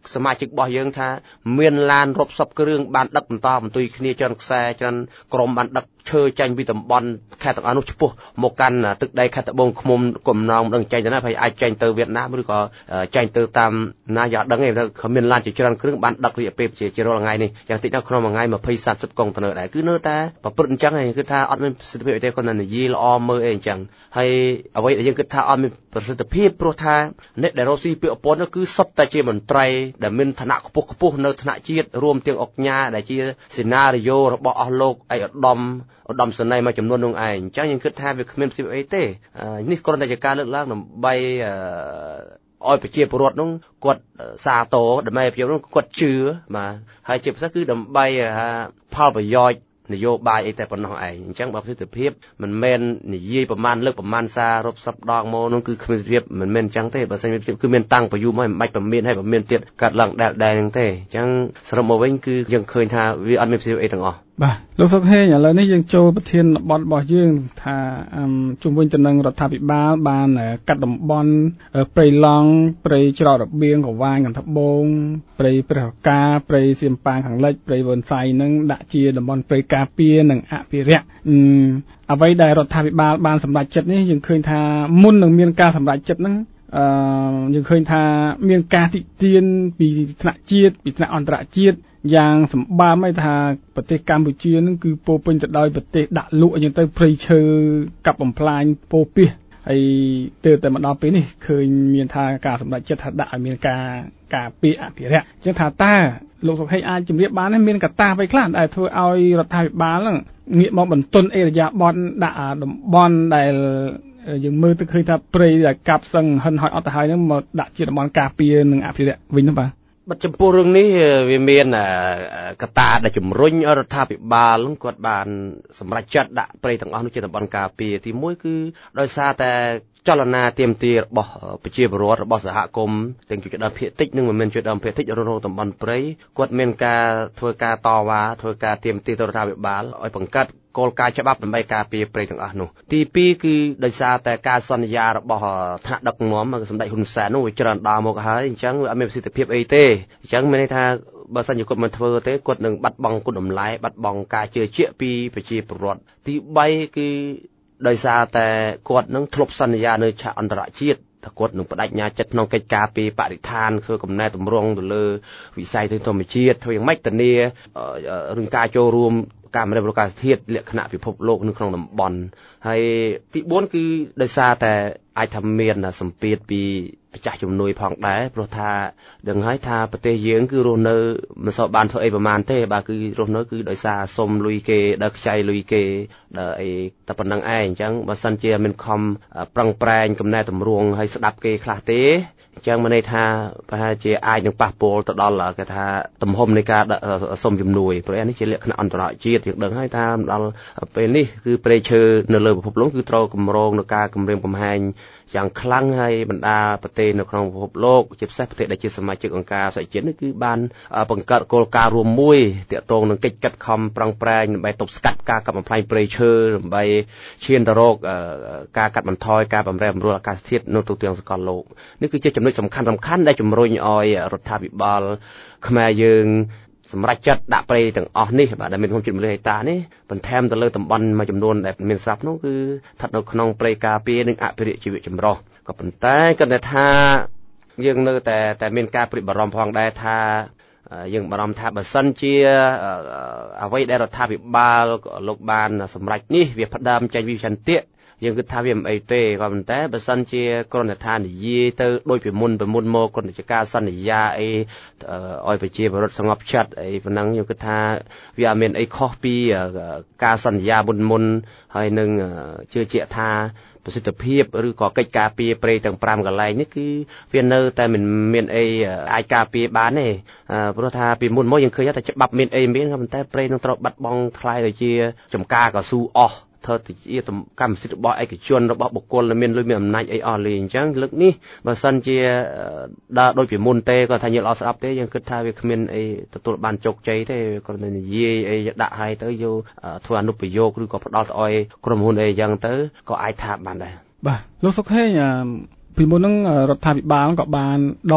សមាជិករបស់យើងថាមានឡានរាប់សិបគ្រឿងបានដឹកបន្តបន្ទុយគ្នាច្រើនខ្សែច្រើនក្រុមបានដឹកឈើចាញ់ពីតំបន់ខេត្តទាំងអស់នោះឆ្ពោះមកកាន់ទឹកដីខេត្តត្បូងឃ្មុំកំណោមដឹងចាញ់ទៅណាហើយអាចចាញ់ទៅវៀតណាមឬក៏ចាញ់ទៅតាមណាយ៉ាងដឹងទេเขาមានឡានជាច្រើនគ្រឿងបានដឹករយៈពេលជារាល់ថ្ងៃនេះយ៉ាងតិចណាស់ក្នុងមួយថ្ងៃ20-30កុងតឺន័រដែរគឺនៅតែប្រព្រឹត្តអញ្ចឹងឯងគឺថាអត់មានប្រសិទ្ធភាពទេគាត់និយាយល្អមើលអីអញ្ចឹងហើយអ្វីដែលយើងគិតថាអត់មានប្រសិទ្ធភាពព្រោះថាអ្នកដែលរស់ស៊ីពាក្យអពន្ធនោះគឺសុទ្ធតែជាមន្ត្រីដែលមានឋានៈខ្ពស់នៅថ្នាក់ជាតិរួមទាំងអង្គការដែលជាសេណារីយ៉ូរបស់អស់លោកឯកឧត្តមសេនីយ៍មួយចំនួននោះឯងអញ្ចឹងយើងគិតថាវាគ្មានប្រសិទ្ធភាពអីទេនេះគ្រាន់តែជាការលើកឡើងដើម្បីឲ្យប្រជាពលរដ្ឋនោះគាត់សាទរដើម្បីប្រជាពលរដ្ឋគាត់ជឿបាទហើយជាពិសេសគឺដើម្បីផលប្រយោជន៍នយោបាយអីតែប៉ុណ្ណោះឯងអញ្ចឹងបើប្រសិទ្ធភាពមិនមែននិយាយប្រមាណលើកប្រមាណសាររាប់សិបដងមកនោះគឺគ្មានប្រសិទ្ធភាពមិនមែនអញ្ចឹងទេបើសិនជាគឺមានតាំងប្រយុទ្ធមកមិនបាច់ប្រមានហើយប្រមានទៀតកាត់ឡើងដែលហ្នឹងទេអញ្ចឹងសរុបមកវិញគឺយើងឃើញថាវាអត់មានប្រសិទ្ធភាពអីទាំងអស់បាទលោកសុកហេងឥឡូវនេះយើងចូលប្រធានបទរបស់យើងថាជុំវិញទៅនឹងរដ្ឋាភិបាលបានកាត់តំបន់ព្រៃឡង់ព្រៃច្រករបៀងកវាញកណ្ដបូងព្រៃព្រះការព្រៃសៀមប៉ាងខាងលិចព្រៃវ៉ុនសៃនឹងដាក់ជាតំបន់ព្រៃការពារនិងអភិរក្សអ្វីដែលរដ្ឋាភិបាលបានសម្រេចចិត្តនេះយើងឃើញថាមុននឹងមានការសម្រេចចិត្តហ្នឹងយើងឃើញថាមានការតិទៀនពីថ្នាក់ជាតិពីថ្នាក់អន្តរជាតិយ៉ាងសម្បើមឲ្យថាប្រទេសកម្ពុជានឹងគឺពោពេញទៅដោយប្រទេសដាក់លក់អញ្ចឹងទៅព្រៃឈើកាប់បំផ្លាញពោពាសហើយទៅតែមកដល់ពេលនេះឃើញមានថាការសម្រេចចិត្តថាដាក់ឲ្យមានការពារអភិរក្សអញ្ចឹងថាតើលោកសុខេងអាចជម្រាបបានទេមានកត្តាអ្វីខ្លះដែលធ្វើឲ្យរដ្ឋាភិបាលហ្នឹងងាកមកបន្ទន់អេរយាប័តដាក់តំបន់ដែលយើងមើលទៅឃើញថាព្រៃដែលកាប់សឹងហិនហោចអត់ទៅហើយហ្នឹងមកដាក់ជាតំបន់ការពារនិងអភិរក្សវិញហ្នឹងបាទចំពោះរឿងនេះវាមានកត្តាដែលជំរុញឲ្យរដ្ឋាភិបាលគាត់បានសម្រេចចិត្តដាក់ព្រៃទាំងអស់នោះជាតំបន់ការពារទី1គឺដោយសារតែចលនាទាមទាររបស់ប្រជាពលរដ្ឋរបស់សហគមន៍ទាំងជាដើមភាគតិចនិងមិនមែនជាដើមភាគតិចរងតំបន់ព្រៃគាត់មានការធ្វើការតវ៉ាធ្វើការទាមទារទៅរដ្ឋាភិបាលឲ្យបង្កើតគោលការណ៍ច្បាប់ដើម្បីការពារព្រៃទាំងអស់នោះទី2គឺដោយសារតែការសន្យារបស់ថ្នាក់ដឹកនាំសម្ដេចហ៊ុនសែននោះវាច្រើនដើរមកហើយអញ្ចឹងវាអត់មានប្រសិទ្ធភាពអីទេអញ្ចឹងមានន័យថាបើសិនជាគាត់មិនធ្វើទេគាត់នឹងបាត់បង់គុណតម្លៃបាត់បង់ការជឿជាក់ពីប្រជាពលរដ្ឋទី3គឺដោយសារតែគាត់នឹងធ្លាប់សន្យានៅឆាកអន្តរជាតិថាគាត់នឹងបដិញ្ញាចិត្តក្នុងកិច្ចការពីបរិស្ថានធ្វើកំណែតម្រង់ទៅលើវិស័យធម្មជាតិធ្វើយ៉ាងម៉េចធានារឿងការចូលរួមការមរណការធាតុលក្ខណៈពិភពលោកនៅក្នុងតំបន់ហើយទី4គឺដោយសារតែអាចថាមានសម្ពាធពីម្ចាស់ជំនួយផងដែរព្រោះថាដឹងហើយថាប្រទេសយើងគឺរស់នៅមិនសូវបានធ្វើអីប្រហែលទេបាទគឺរស់នៅគឺដោយសារសុំលុយគេដើរខ្ចីលុយគេដើរអីតែប៉ុណ្្នឹងឯងអញ្ចឹងបើសិនជាមានខំប្រឹងប្រែងកំណែតម្រង់ឲ្យស្ដាប់គេខ្លះទេអញ្ចឹងមានន័យថាប្រហែលជាអាចនឹងប៉ះពាល់ទៅដល់គេថាទំហំនៃការសុំជំនួយព្រោះនេះជាលក្ខណៈអន្តរជាតិយើងដឹងហើយថាដល់ពេលនេះគឺព្រៃឈើនៅលើពិភពលោកគឺត្រូវកម្រងនឹងការគម្រាមកំហែងយ៉ាងខ្លាំងហើយបណ្ដាប្រទេសនៅក្នុងពិភពលោកជាពិសេសប្រទេសដែលជាសមាជិកអង្គការសហជាតិនេះគឺបានបង្កើតគោលការណ៍រួមមួយទាក់ទងនឹងកិច្ចកាត់ខំប្រឹងប្រែងដើម្បីទប់ស្កាត់ការកាប់បំផ្លាញព្រៃឈើដើម្បីឈានទៅរកការកាត់បន្ថយការបំរែបំរួលអាកាសធាតុនៅទូទាំងសកលលោកនេះគឺជាចំណុចសំខាន់ដែលជំរុញឲ្យរដ្ឋាភិបាលខ្មែរយើងសម្រាប់ចាត់ដាក់ព្រៃទាំងអស់នេះបាទដែលមានក្នុងចិត្ត100,000 ហិកតានេះបន្ថែមទៅលើតំបន់មួយចំនួនដែលមានស្រាប់នោះគឺស្ថិតនៅក្នុងព្រៃការពារនិងអភិរក្សជីវៈចម្រុះក៏ប៉ុន្តែគាត់ថាយើងនៅតែមានការព្រួយបារម្ភផងដែរថាយើងបារម្ភថាបើសិនជាអ្វីដែលរដ្ឋាភិបាលលោកបានសម្រេចនេះវាផ្ដើមចេញវិចន្ទៈយើងគិតថាវាមិនអីទេក៏ប៉ុន្តែបើសិនជាក្រណថានិយាយទៅដូចពីមុនមកក្រណជាការសន្យាអីឲ្យប្រជាពលរដ្ឋស្ងប់ចិត្តអីប៉ុណ្ណឹងយើងគិតថាវាអត់មានអីខុសពីការសន្យាមុនហើយនឹងជឿជាក់ថាប្រសិទ្ធភាពឬក៏កិច្ចការពារព្រៃទាំង5កន្លែងនេះគឺវានៅតែមិនមានអីអាចការពារបានទេព្រោះថាពីមុនមកយើងឃើញថាច្បាប់មានអីមានក៏ប៉ុន្តែព្រៃនឹងត្រូវបាត់បង់ថ្លៃទៅជាចំការកស៊ូអស់ធ្វើទៅជាកម្មសិទ្ធិរបស់ឯកជនរបស់បុគ្គលដែលមានលុយមានអំណាចអីអស់លេងអញ្ចឹងលើកនេះបើសិនជាដើរដូចពីមុនទេគាត់ថាយើងអត់ស្ដាប់ទេយើងគិតថាវាគ្មានអីទទួលបានជោគជ័យទេគាត់និយាយអីដាក់ឲ្យទៅយកធ្វើអនុប្រយោគឬក៏ផ្ដាល់ទៅឲ្យក្រុមហ៊ុនអីអញ្ចឹងទៅក៏អាចថាបានដែរបាទលោកសុខហេងពីមុនហ្នឹងរដ្ឋាភិបាលក៏បានដក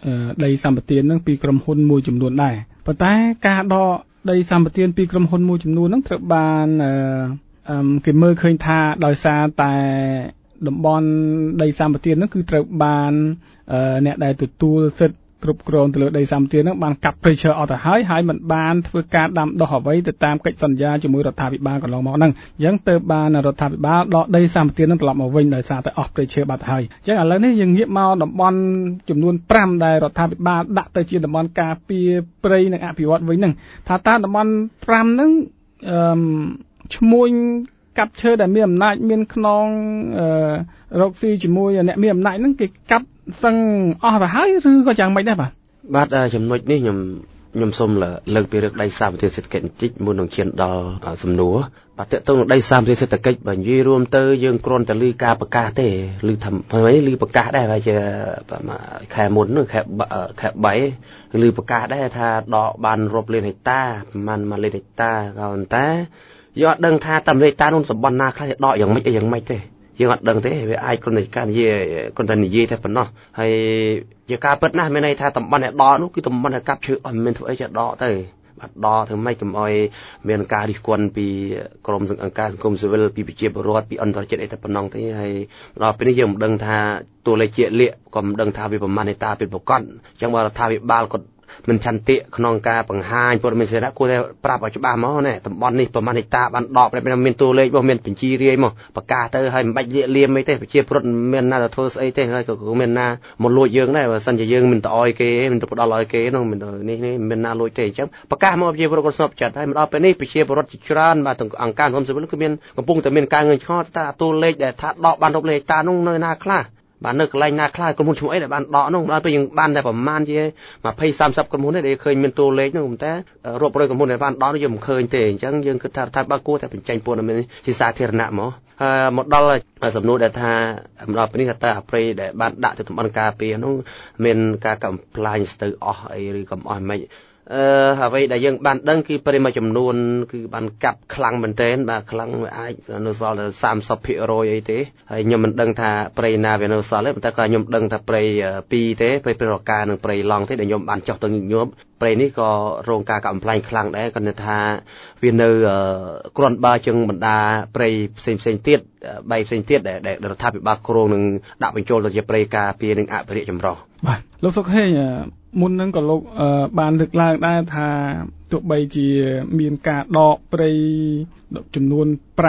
ដីសម្បត្តិនឹងពីក្រុមហ៊ុនមួយចំនួនដែរប៉ុន្តែការដកដីសម្បត្តិពីក្រុមហ៊ុនមួយចំនួននឹងត្រូវបានគេមើលឃើញថាដោយសារតែតំបន់ដីសម្បត្តិនឹងគឺត្រូវបានអ្នកដែលទទួលសិទ្ធិគ្រប់គ្រងទៅលើដីសម្បត្តិនឹងបានកាប់ព្រៃឈើអស់ទៅហើយមិនបានធ្វើការដាំដុះអ្វីទៅតាមកិច្ចសន្យាជាមួយរដ្ឋាភិបាលកន្លងមកហ្នឹងអញ្ចឹងទៅបានរដ្ឋាភិបាលដកដីសម្បត្តិនឹងត្រឡប់មកវិញដោយសារតែអស់ព្រៃឈើបាត់ទៅហើយអញ្ចឹងឥឡូវនេះយើងងាកមកតំបន់ចំនួន5ដែលរដ្ឋាភិបាលដាក់ទៅជាតំបន់ការពារព្រៃនិងអភិវឌ្ឍវិញហ្នឹងថាតើតំបន់5ហ្នឹងឈ្មួញកាប់ឈើដែលមានអំណាចមានខ្នងរកស៊ីជាមួយអ្នកមានអំណាចហ្នឹងគេកាប់សឹងអស់ទៅហើយឬក៏យ៉ាងម៉េចដែរបាទចំណុចនេះខ្ញុំសូមលើកពីរឿងដីសម្បត្តិសេដ្ឋកិច្ចបន្តិចមុននឹងឈានដល់សំណួរបាទតើតើដីសម្បត្តិសេដ្ឋកិច្ចបើនិយាយរួមទៅយើងគ្រាន់តែឮការប្រកាសទេឮថាឮប្រកាសដែរហើយជាខែមុនខែ3ឮប្រកាសដែរថាដកបានរាប់លានហិកតាប្រហែល1លានហិកតាក៏ប៉ុន្តែយើងអត់ដឹងថាតាមហិកតានោះតំបន់ណាខ្លះដកយ៉ាងម៉េចយ៉ាងម៉េចទេយើងអត់ដឹងទេវាអាចគ្រាន់តែនិយាយតែប៉ុណ្ណោះហើយជាការពិតណាស់មានន័យថាតំបន់ដែលដកនោះគឺតំបន់ដែលកាប់ឈើអត់មានធ្វើអីចេះដកទៅបាត់ដកធ្វើម៉េចកុំឲ្យមានការរិះគន់ពីក្រមអង្គការសង្គមស៊ីវិលពីប្រជាពលរដ្ឋពីអន្តរជាតិអីតែប៉ុណ្ណឹងទេហើយដល់ពេលនេះយើងមិនដឹងថាតួលេខជាក់លាក់ក៏មិនដឹងថាវាប្រមាណហិកតាពិតប្រាកដអញ្ចឹងបើរដ្ឋាភិបាលគាត់មិនឆន្ទៈក្នុងការបង្ហាញព័ត៌មានសារៈគួរតែប្រាប់ឲ្យច្បាស់មកណាតំបន់នេះប្រមាណហិកតាបានដកប្រហែលមានតួលេខរបស់មានបញ្ជីរាយមកប្រកាសទៅហើយមិនបាច់លាកលៀមអីទេប្រជាពលរដ្ឋមានណាទៅធ្វើស្អីទេហើយក៏មានណាមកលួចយើងដែរបើសិនជាយើងមិនទៅអោយគេមិនទៅផ្ដាល់ឲ្យគេនោះមិននេះមានណាលួចទេអញ្ចឹងប្រកាសមកប្រជាពលរដ្ឋគាត់ស្នប់ចិត្តហើយមកដល់ពេលនេះប្រជាពលរដ្ឋជាច្រើនបាទអង្គការសង្គមស៊ីវិលគឺមានកំពុងតែមានការងឿងឆ្ងល់ថាតួលេខដែលថាដកបានរាប់លានហិកតានោះនៅណាខ្លះបាននៅកន្លែងណាខ្លះក្រុមហ៊ុនឈ្មោះអីដែលបានដកនោះដល់ពេលយើងបានតែប្រមាណជា20 30ក្រុមហ៊ុនទេដែលឃើញមានតួលេខនោះតែរាប់រយក្រុមហ៊ុនដែលបានដកនោះយើងមិនឃើញទេអញ្ចឹងយើងគិតថាបើគួរតែបញ្ចេញព័ត៌មានជាសាធារណៈមកដល់សំណួរដែលថាមកដល់ពេលនេះថាអព្រៃដែលបានដាក់ទៅតំបន់ការពារនោះមានការកំប្លែងស្ទើរអស់អីឬក៏អស់មិនអ្វីដែលយើងបានដឹងគឺប្រិមាណចំនួនគឺបានកាប់ខ្លាំងមែនទែនបាទខ្លាំងវាអាចនៅសល់តែ 30% អីទេហើយខ្ញុំមិនដឹងថាព្រៃណាវានៅសល់ទេប៉ុន្តែក៏ខ្ញុំដឹងថាព្រៃ2ទេព្រៃរកានិងព្រៃឡង់ទេដែលខ្ញុំបានចោះទៅញញប់ព្រៃនេះក៏រងការកាប់បំផ្លាញខ្លាំងដែរគាត់ថាវានៅគ្រាន់បើជាងបណ្ដាព្រៃផ្សេងទៀត3ផ្សេងទៀតដែលរដ្ឋាភិបាលគ្រោងនឹងដាក់បញ្ចូលទៅជាព្រៃការពារនិងអភិរក្សចម្រុះបាទលោកសុខហេងមុនហ្នឹងក៏លោកបានលើកឡើងដែរថាទោះបីជាមានការដកព្រៃចំនួន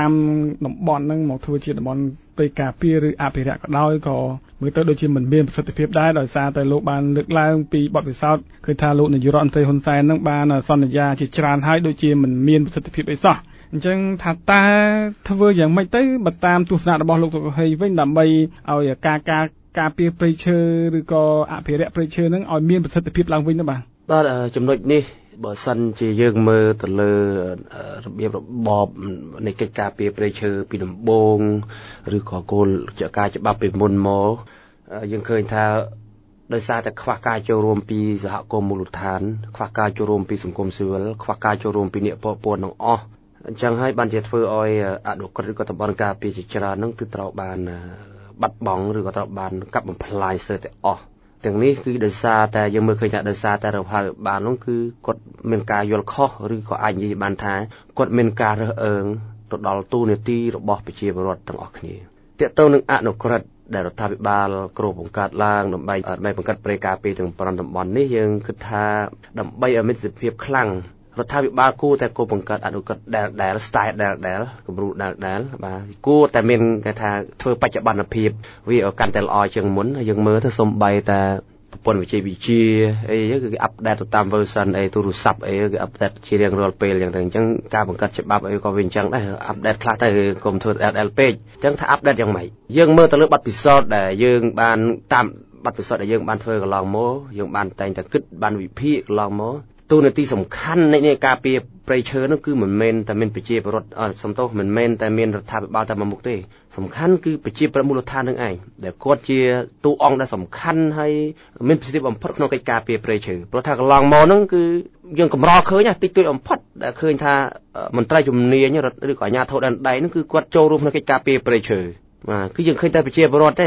5តំបន់ហ្នឹងមកធ្វើជាតំបន់ព្រៃការពារឬអភិរក្សក៏ដោយក៏មើលទៅដូចជាមិនមានប្រសិទ្ធភាពដែរដោយសារតែលោកបានលើកឡើងពីបទពិសោធន៍ឃើញថាលោកនាយករដ្ឋមន្ត្រីហ៊ុនសែនហ្នឹងបានសន្យាជាច្រើនហើយដូចជាមិនមានប្រសិទ្ធភាពអីសោះអញ្ចឹងថាតើធ្វើយ៉ាងម៉េចទៅបើតាមទស្សនៈរបស់លោកសុខហេងវិញដើម្បីឲ្យការពារព្រៃឈើឬក៏អភិរក្សព្រៃឈើនឹងឲ្យមានប្រសិទ្ធភាពឡើងវិញទៅបាទចំណុចនេះបើសិនជាយើងមើលទៅលើរបៀបរបបនៃកិច្ចការពារព្រៃឈើពីដំបូងឬក៏គោលការណ៍ច្បាប់ពីមុនមកយើងឃើញថាដោយសារតែខ្វះការចូលរួមពីសហគមន៍មូលដ្ឋានខ្វះការចូលរួមពីសង្គមស៊ីវិលខ្វះការចូលរួមពីអ្នកពាក់ព័ន្ធទាំងអស់អញ្ចឹងហើយបានជាធ្វើឲ្យអនុក្រឹត្យឬក៏តំបន់ការពារជាច្រើននឹងគឺត្រូវបានបាត់បង់ឬក៏ត្រូវបានកាប់បំផ្លាញស្ទើរតែអស់ទាំងនេះគឺដោយសារតែយើងមើលឃើញថាដោយសារតែរដ្ឋាភិបាលនោះគឺគាត់មានការយល់ខុសឬក៏អាចនិយាយបានថាគាត់មានការរើសអើងទៅដល់ទូនាទីរបស់ប្រជាពលរដ្ឋទាំងអស់គ្នាទាក់ទងនឹងអនុក្រឹត្យដែលរដ្ឋាភិបាលគ្រោងបង្កើតឡើងដើម្បីបង្កើតព្រៃការពារទាំង5តំបន់នេះយើងគិតថាដើម្បីឲ្យមានសិទ្ធិភាពខ្លាំងរដ្ឋាភិបាលគួរតែបង្កើតអនុក្រឹត្យដែល style ដែលគំរូដែលបាទគួរតែមានគេថាធ្វើបច្ចុប្បន្នភាពវាឲ្យកាន់តែល្អជាងមុនយើងមើលទៅសំបីតែប្រព័ន្ធវិទ្យាអីគឺគេអាប់ដេតទៅតាម version អីទូរស័ព្ទអីគឺអាប់ដេតជារៀងរាល់ពេលអញ្ចឹងទៅអញ្ចឹងការបង្កើតច្បាប់អីក៏វាអញ្ចឹងដែរអាប់ដេតខ្លះទៅកុំធ្វើ LL ពេកអញ្ចឹងថាអាប់ដេតយ៉ាងម៉េចយើងមើលទៅលើបទពិសោធន៍ដែលយើងបានតាមបទពិសោធន៍ដែលយើងបានធ្វើកន្លងមកយើងបានតែងតែគិតបានវិភាគកន្លងមកទូនាទីសំខាន់នៃការពារព្រៃឈើនោះគឺមិនមែនតែមានប្រជាពលរដ្ឋសំទោសមិនមែនតែមានរដ្ឋាភិបាលតែមួយមុខទេសំខាន់គឺប្រជាពលរដ្ឋមូលដ្ឋាននឹងឯងដែលគាត់ជាតួអង្គដែលសំខាន់ហើយមានប្រសិទ្ធភាពបំផុតក្នុងកិច្ចការពារព្រៃឈើព្រោះថាកន្លងមកហ្នឹងគឺយើងកម្រឃើញតិចតួចបំផុតដែលឃើញថាមន្ត្រីជំនាញឬក៏អាជ្ញាធរដែនដីហ្នឹងគឺគាត់ចូលរួមក្នុងកិច្ចការពារព្រៃឈើបាទគឺយើងឃើញតែប្រជាពលរដ្ឋទេ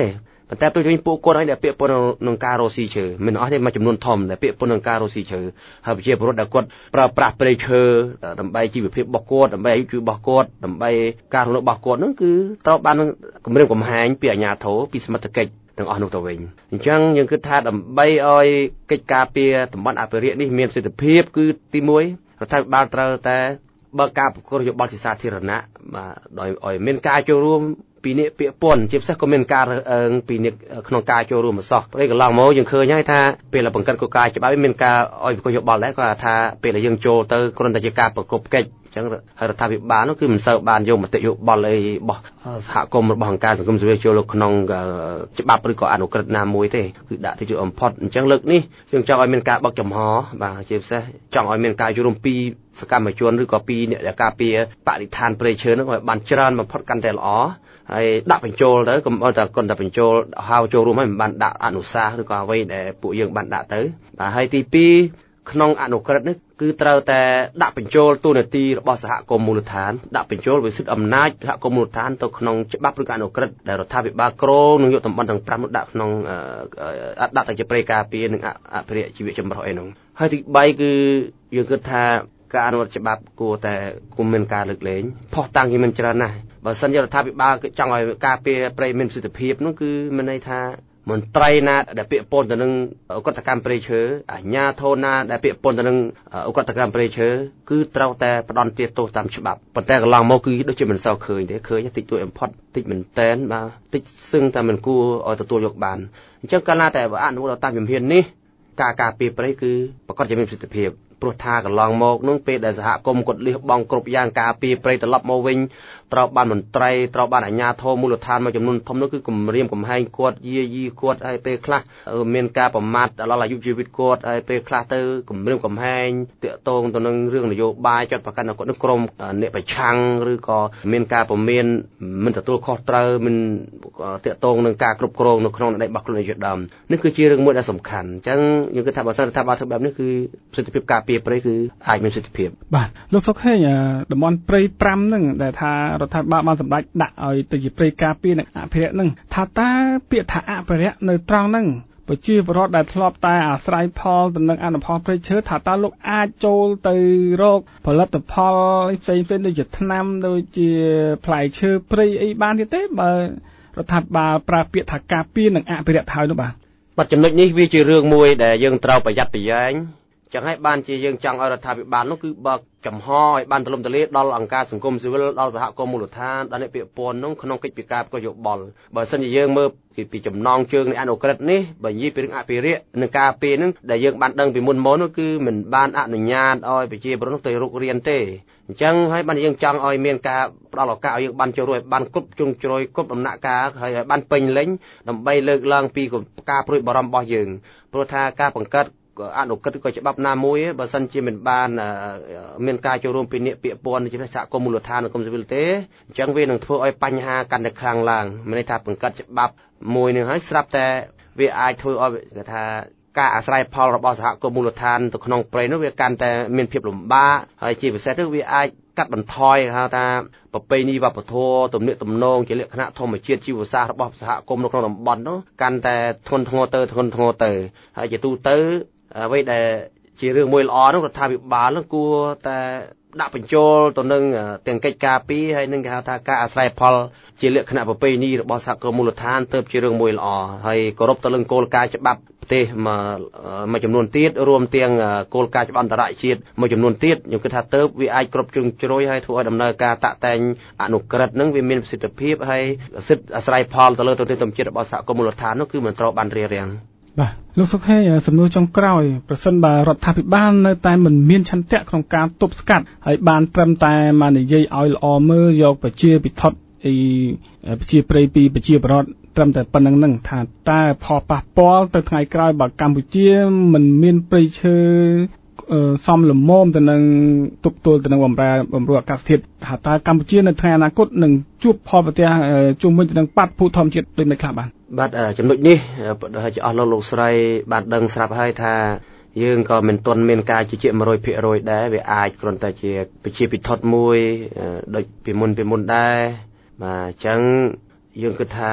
ប៉ុន្តែពេលវិញពួកគាត់ឲ្យដែលពាក្យប៉ុននឹងការរស់ស៊ីឈើមិនអស់ទេមួយចំនួនធំដែលពាក្យប៉ុននឹងការរស់ស៊ីឈើហើយប្រជាពលរដ្ឋដែលគាត់ប្រើប្រាស់ព្រៃឈើដើម្បីជីវភាពរបស់គាត់ដើម្បីអាយុជីវិតរបស់គាត់ដើម្បីការរស់នៅរបស់គាត់ហ្នឹងគឺត្រូវបានគម្រាមកំហែងពីអាជ្ញាធរពីសមត្ថកិច្ចទាំងអស់នោះទៅវិញអញ្ចឹងយើងគិតថាដើម្បីឲ្យកិច្ចការពារតំបន់អភិរក្សនេះមានប្រសិទ្ធភាពគឺទី1រដ្ឋាភិបាលត្រូវតែបើកការប្រកួតយោបល់ជាសាធារណៈបាទដោយឲ្យមានការចូលរួមពីអ្នកពាក្យពន្ធជាពិសេសក៏មានការរើសអើងពីអ្នកក្នុងការចូលរួមម្សោះព្រោះកន្លងមកយើងឃើញហើយថាពេលបង្កើតគោលការណ៍ច្បាប់មានការឲ្យប្រកួតយោបល់ដែរគាត់ថាពេលដែលយើងចូលទៅគ្រាន់តែជាការប្រកបកិច្ចអញ្ចឹងហើយរដ្ឋាភិបាលនោះគឺមិនសូវបានយកមតិយោបល់អីរបស់សហគមន៍របស់អង្គការសង្គមស៊ីវិលចូលក្នុងច្បាប់ឬក៏អនុក្រឹត្យណាមួយទេគឺដាក់ទៅជាអំផុតអញ្ចឹងលើកនេះយើងចង់ឲ្យមានការបើកចំហបាទជាពិសេសចង់ឲ្យមានការចូលរួមពីសកម្មជនឬក៏ពីអ្នកដែលការពារបរិស្ថានព្រៃឈើនោះឲ្យបានច្រើនបំផុតកាន់តែល្អហើយដាក់បញ្ចូលទៅកុំឲ្យតែគាត់តែបញ្ចូលហៅចូលរួមឲ្យមិនបានដាក់អនុសាសន៍ឬក៏អ្វីដែលពួកយើងបានដាក់ទៅបាទហើយទី2ក្នុងអនុក្រឹត្យនេះគឺត្រូវតែដាក់បញ្ចូលតួនាទីរបស់សហគមន៍មូលដ្ឋានដាក់បញ្ចូលវិសិទ្ធអំណាចសហគមន៍មូលដ្ឋានទៅក្នុងច្បាប់ឬក៏អនុក្រឹត្យដែលរដ្ឋាភិបាលក្រងនឹងយកតំបន់ទាំង5នោះដាក់ក្នុងដាក់ទៅជាព្រៃការពារនិងអភិរក្សជីវៈចម្រុះអីនោះហើយទី3គឺយើងគិតថាការអនុវត្តច្បាប់គួរតែគុំមានការលើកលែងផុសតាំងជាមិនច្រើនណាស់បើសិនជារដ្ឋាភិបាលចង់ឲ្យការពារព្រៃមានប្រសិទ្ធភាពនោះគឺមានន័យថាមន្ត្រីណាដែលពាក់ព័ន្ធទៅនឹងឧក្រិដ្ឋកម្មព្រៃឈើអាជ្ញាធរណាដែលពាក់ព័ន្ធទៅនឹងឧក្រិដ្ឋកម្មព្រៃឈើគឺត្រូវតែផ្ដន់ទាទោសតាមច្បាប់ប៉ុន្តែកន្លងមកគឺដូចជាមិនសូវឃើញទេឃើញតិចតួចបំផុតតិចមែនតែនបាទតិចសឹងតែមិនគួរឲ្យទទួលយកបានអញ្ចឹងកាលណាតែអនុវត្តតាមជំហាននេះការការពារព្រៃគឺប្រកបជាមានប្រសិទ្ធភាពព្រោះថាកន្លងមកនោះពេលដែលសហគមន៍គាត់លះបង់គ្រប់យ៉ាងការពារព្រៃត្រឡប់មកវិញត្រូវបានមន្ត្រីត្រូវបានអាជ្ញាធរមូលដ្ឋានមួយចំនួនធំនោះគឺគម្រាមកំហែងគាត់យាយីគាត់ហើយពេលខ្លះមានការប្រមាថដល់អាយុជីវិតគាត់ហើយពេលខ្លះទៅគម្រាមកំហែងតាក់ទងទៅនឹងរឿងនយោបាយចាត់ប្រកាន់គាត់នឹងក្រុមអ្នកប្រឆាំងឬក៏មានការព្រមានមិនទទួលខុសត្រូវមិនតាក់ទងនឹងការគ្រប់គ្រងនៅក្នុងដែនរបស់ខ្លួនជាដើមនេះគឺជារឿងមួយដែលសំខាន់អញ្ចឹងយើងគិតថាបើសិនរដ្ឋាភិបាលធ្វើបែបនេះគឺប្រសិទ្ធភាពការពារព្រៃគឺអាចមានប្រសិទ្ធភាពបាទលោកសុខហេងតំបន់ព្រៃ5ហ្នឹងដែលថារដ្ឋាភិបាលបានសម្រេចដាក់ឲ្យទៅជាព្រៃការពារនិងអភិរក្សហ្នឹងថាតើពាក្យថាអភិរក្សនៅត្រង់ហ្នឹងប្រជាពលរដ្ឋដែលធ្លាប់តែអាស្រ័យផលទៅនឹងអនុផលព្រៃឈើថាតើលោកអាចចូលទៅរកផលិតផលផ្សេងៗដូចជាថ្នាំដូចជាផ្លែឈើព្រៃអីបានទៀតទេបើរដ្ឋាភិបាលប្រើពាក្យថាការពារនិងអភិរក្សហើយនោះបាទចំណុចនេះវាជារឿងមួយដែលយើងត្រូវប្រយ័ត្នប្រយែងចឹងហើយបានជាយើងចង់ឲ្យរដ្ឋាភិបាលនោះគឺបើកចំហឲ្យបានទូលំទូលាយដល់អង្គការសង្គមស៊ីវិលដល់សហគមន៍មូលដ្ឋានដល់អ្នកពាក់ព័ន្ធនោះក្នុងកិច្ចពិការប្រកបយោបល់បើសិនជាយើងមើលពីចំណងជើងនៃអនុក្រឹត្យនេះបើនិយាយពីរឿងអភិរក្សនិងការពារនឹងដែលយើងបានដឹងពីមុនមកនោះគឺមិនបានអនុញ្ញាតឲ្យប្រជាពលរដ្ឋទៅរុករៀនទេអញ្ចឹងហើយបានយើងចង់ឲ្យមានការផ្ដល់ឱកាសឲ្យយើងបានចូលរួមឲ្យបានគ្រប់ជ្រុងជ្រោយគ្រប់ដំណាក់កាលហើយឲ្យបានពេញលេញដើម្បីលើកឡើងពីការព្រួយបារម្ភរបស់យើងព្រោះថាការបង្កើតអនុក្រឹត្យក៏ច្បាប់ណាមួយបើសិនជាមិនបានមានការចូលរួមពីអ្នកពាក់ព័ន្ធជាសហគមន៍មូលដ្ឋានសង្គមស៊ីវិលទេអញ្ចឹងវានឹងធ្វើឲ្យបញ្ហាកាន់តែខ្លាំងឡើងមានន័យថាបង្កើតច្បាប់មួយនឹងហើយស្រាប់តែវាអាចធ្វើឲ្យគេថាការអាស្រ័យផលរបស់សហគមន៍មូលដ្ឋានទៅក្នុងព្រៃនោះវាកាន់តែមានភាពលំបាកហើយជាពិសេសទៅវាអាចកាត់បន្ថយហៅថាប្រពៃណីវប្បធម៌ទំនាក់ទំនងជាលក្ខណៈធម្មជាតិជីវសាស្ត្ររបស់សហគមន៍នៅក្នុងតំបន់នោះកាន់តែធ្ងន់ធ្ងរទៅហើយជាទូទៅអ្វីដែលជារឿងមួយល្អនោះរដ្ឋាភិបាលនឹងគួរតែដាក់បញ្ចូលទៅនឹងទាំងកិច្ចការពីហើយនឹងគេហៅថាការអាស្រ័យផលជាលក្ខណៈប្រពៃណីរបស់សហគមន៍មូលដ្ឋានទៅជារឿងមួយល្អហើយគោរពទៅនឹងគោលការណ៍ច្បាប់ប្រទេសមួយចំនួនទៀតរួមទាំងគោលការណ៍ច្បាប់អន្តរជាតិមួយចំនួនទៀតខ្ញុំគិតថាទៅវាអាចគ្រប់ជ្រុងជ្រោយហើយធ្វើឲ្យដំណើរការតាក់តែងអនុក្រឹត្យនឹងវាមានប្រសិទ្ធភាពហើយសិទ្ធិអាស្រ័យផលទៅលើទៅធម្មជាតិរបស់សហគមន៍មូលដ្ឋាននោះគឺមិនត្រូវបានរារាំងបាទលោកសុខេសំណួរចុងក្រោយប្រសិនបើរដ្ឋាភិបាលនៅតែមិនមានឆន្ទៈក្នុងការទប់ស្កាត់ហើយបានត្រឹមតែមកនិយាយឲ្យល្អមើលយកប្រជាពិធប្រជាប្រិយពីប្រជាពលរដ្ឋត្រឹមតែប៉ុណ្្នឹងហ្នឹងថាតើផលប៉ះពាល់ទៅថ្ងៃក្រោយបើកម្ពុជាមិនមានព្រៃឈើសមល្មមទៅនឹងទប់ទល់ទៅនឹងបំរុងអាកាសធាតុថាតើកម្ពុជានៅថ្ងៃអនាគតនឹងជួបផលប្រទះជុំវិញទៅនឹងបាតុភូតធម្មជាតិដូចមិនខ្លះបាទចំណុចនេះហើយជាអស់លោកស្រីបានដឹងស្រាប់ហើយថាយើងក៏មិនទាន់មានការជឿជាក់ 100% ដែរវាអាចគ្រាន់តែជាប្រជាពិធមួយដូចពីមុនដែរបាទអញ្ចឹងយើងគិតថា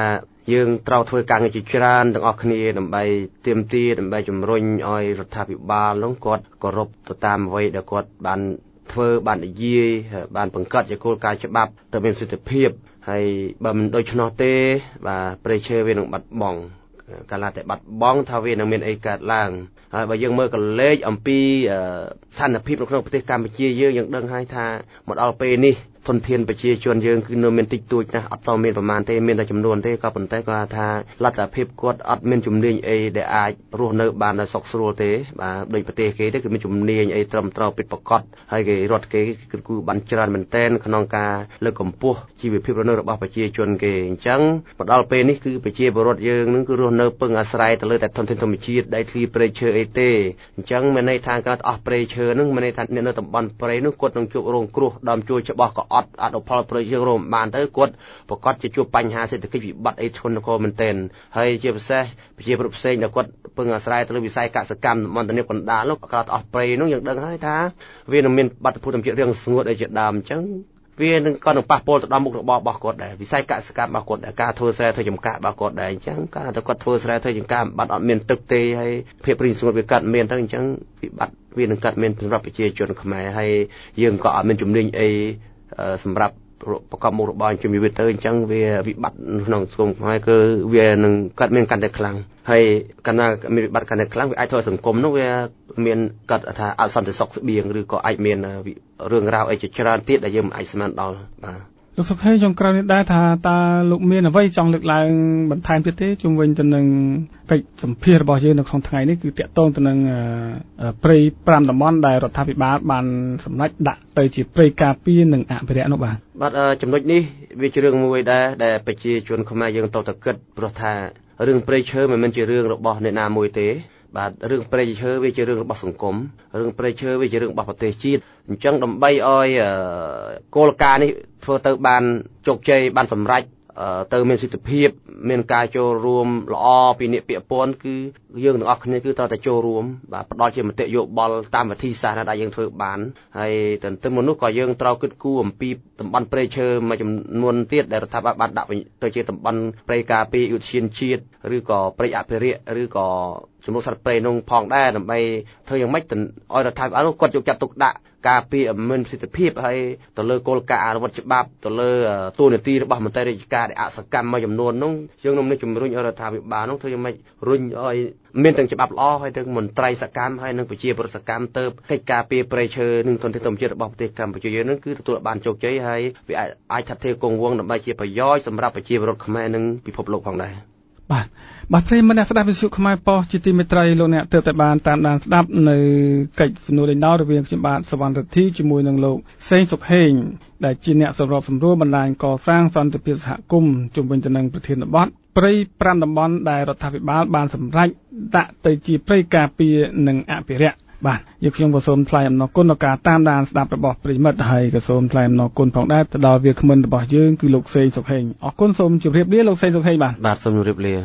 យើងត្រូវធ្វើការងារជាច្រើនទាំងអស់គ្នាដើម្បីទាមទារដើម្បីជំរុញឲ្យរដ្ឋាភិបាលនោះគាត់គោរពទៅតាមអ្វីដែលគាត់បានធ្វើបាននិយាយបានបង្កើតជាគោលការណ៍ច្បាប់ទៅមានប្រសិទ្ធភាពហើយបើមិនដូច្នោះទេបាទព្រៃឈើវានឹងបាត់បង់កាលណាតែបាត់បង់ថាវានឹងមានអីកើតឡើងហើយបើយើងមើលកលេចអំពីស្ថានភាពនៅក្នុងប្រទេសកម្ពុជាយើងដឹងហើយថាមកដល់ពេលនេះធនធានប្រជាជនយើងគឺនៅមានតិចតួចណាស់អត់តមានប្រមាណទេមានតែចំនួនទេក៏ប៉ុន្តែគាត់ថាលទ្ធភាពគាត់អត់មានជំនាញអីដែលអាចរស់នៅបានដោយសុខស្រួលទេបាទដូចប្រទេសគេទេគឺមានជំនាញអីត្រឹមត្រូវពិតប្រាកដហើយគេរត់គេគឺបានច្រើនមែនទែនក្នុងការលើកកម្ពស់ជីវភាពរស់នៅរបស់ប្រជាជនគេអញ្ចឹងមកដល់ពេលនេះគឺប្រជាពលរដ្ឋយើងនឹងគឺរស់នៅពឹងអាស្រ័យទៅលើតែធនធានធម្មជាតិដីធ្លីព្រៃឈើអីទេអញ្ចឹងមានន័យថាគាត់អស់ព្រៃឈើនឹងមានន័យថាអ្នកនៅតំបន់ព្រៃនោះគាត់នឹងជួបរងគ្រោះដើមជួយច្បាស់ក៏អត់ផលប្រយោជន៍រួមបានទៅគាត់ប្រកាសជាជួបបញ្ហាសេដ្ឋកិច្ចវិបត្តិអីធ្ងន់ធ្ងរមែនទែនហើយជាពិសេសប្រជាពលរដ្ឋផ្សេងដែលគាត់ពឹងអាស្រ័យទៅលើវិស័យកសិកម្មតំបន់ទំនាបកណ្ដាលនោះគាត់អស់ព្រៃនោះយើងដឹងហើយថាវានឹងមានបាតុភូតធម្មជាតិរាំងស្ងួតអីជាដើមអញ្ចឹងវានឹងក៏នឹងប៉ះពាល់ទៅដល់មុខរបររបស់គាត់ដែរវិស័យកសិកម្មរបស់គាត់ដែរការធ្វើស្រែធ្វើចម្ការរបស់គាត់ដែរអញ្ចឹងកាលណាគាត់ធ្វើស្រែធ្វើចម្ការបាត់អត់មានទឹកទេហើយភាពរីងស្ងួតវាកាត់មានទៅអញ្ចឹងវិបត្តិវានឹងកាត់មានសម្រាប់ប្រជាជនខ្មែរហើយយើងក៏អត់មានជំនាញអីសម្រាប់ប្រកបមុខរបរជំនាញវាទៅអញ្ចឹងវាវិបត្តិក្នុងសង្គមខ្មែរគឺវានឹងកាត់មានកាន់តែខ្លាំងហើយកាលណាមានវិបត្តិកាន់តែខ្លាំងវាអាចធ្វើឲ្យសង្គមនោះវាមានកាត់ថាអសន្តិសុខស្បៀងឬក៏អាចមានរឿងរ៉ាវអីជាច្រើនទៀតដែលយើងមិនអាចស្មានដល់បាទលោកសុខេចុងក្រោយនេះដែរថាតើលោកមានអ្វីចង់លើកឡើងបន្ថែមទៀតទេជុំវិញទៅនឹងកិច្ចសម្ភាររបស់យើងនៅក្នុងថ្ងៃនេះគឺតាក់ទងទៅនឹងព្រៃ5តំបន់ដែលរដ្ឋាភិបាលបានសម្រេចដាក់ទៅជាព្រៃការពារនិងអភិរក្សនោះបាទចំណុចនេះវាជារឿងមួយដែរដែលប្រជាជនខ្មែរយើងតទៅគិតព្រោះថារឿងព្រៃឈើមិនមែនជារឿងរបស់អ្នកណាមួយទេបាទរឿងព្រៃឈើវាជារឿងរបស់សង្គមរឿងព្រៃឈើវាជារឿងរបស់ប្រទេសជាតិអញ្ចឹងដើម្បីឲ្យគោលការណ៍នេះធ្វើទៅបានជោគជ័យបានសម្រេចទៅមានសិទ្ធិភាពមានការចូលរួមល្អពីអ្នកពាក់ព័ន្ធគឺយើងទាំងអស់គ្នាគឺត្រូវតែចូលរួមបាទផ្ដល់ជាមតិយោបល់តាមវិធីសាស្ត្រដែលយើងធ្វើបានហើយទន្ទឹមមកនោះក៏យើងត្រូវគិតគូរអំពីតំបន់ព្រៃឈើមួយចំនួនទៀតដែលរដ្ឋាភិបាលបានដាក់ទៅជាតំបន់ព្រៃការពារឧទ្យានជាតិឬក៏ព្រៃអភិរក្សឬក៏ចំនួនសត្វព្រៃនោះផងដែរដើម្បីធ្វើយ៉ាងម៉េចឲ្យរដ្ឋាភិបាលនោះគាត់យកចាត់ទុកដាក់ការពារមានប្រសិទ្ធភាពហើយទៅលើគោលការណ៍អនុវត្តច្បាប់ទៅលើទូនាទីរបស់មន្ត្រីរាជការដែលអសកម្មមួយចំនួននោះយើងនឹងជំរុញឲ្យរដ្ឋាភិបាលនោះធ្វើយ៉ាងម៉េចរុញឲ្យមានទាំងច្បាប់ល្អហើយទាំងមន្ត្រីសកម្មហើយនិងប្រជាពលរដ្ឋសកម្មទៅកិច្ចការពារព្រៃឈើនិងធនធានធម្មជាតិរបស់ប្រទេសកម្ពុជាយើងនឹងគឺទទួលបានជោគជ័យហើយវាអាចស្ថិតស្ថេរគង់វង្សដើម្បីជាប្រយោជន៍សម្រាប់ប្រជាពលរដ្ឋខ្មែរនិងពិភពលោកផងដែរបាទប្រិយមិត្តអ្នកស្ដាប់វិទ្យុខ្មែរប៉ុស្តិ៍ជាទីមេត្រីលោកអ្នកទើបតែបានតាមដានស្ដាប់នៅកិច្ចសំណួរលេងដោលរវាងខ្ញុំបាទសវណ្ណរិទ្ធីជាមួយនឹងលោកសេងសុខហេងដែលជាអ្នកសម្របសម្រួលបណ្ដាញកសាងសន្តិភាពសហគមន៍ជុំវិញទៅនឹងប្រធានបទព្រៃ5តំបន់ដែលរដ្ឋាភិបាលបានសម្រេចដាក់ទៅជាព្រៃការពារនិងអភិរក្សបាទយើងខ្ញុំក៏សូមថ្លែងអំណរគុណដល់ការតាមដានស្ដាប់របស់ប្រិយមិត្តហើយក៏សូមថ្លែងអំណរគុណផងដែរទៅដល់វាគ្មិនរបស់យើងគឺលោកសេងសុខហេងអរគុណសូមជម្រាបលាលោកសេងសុខហេងបាទសូមជម្រាបលា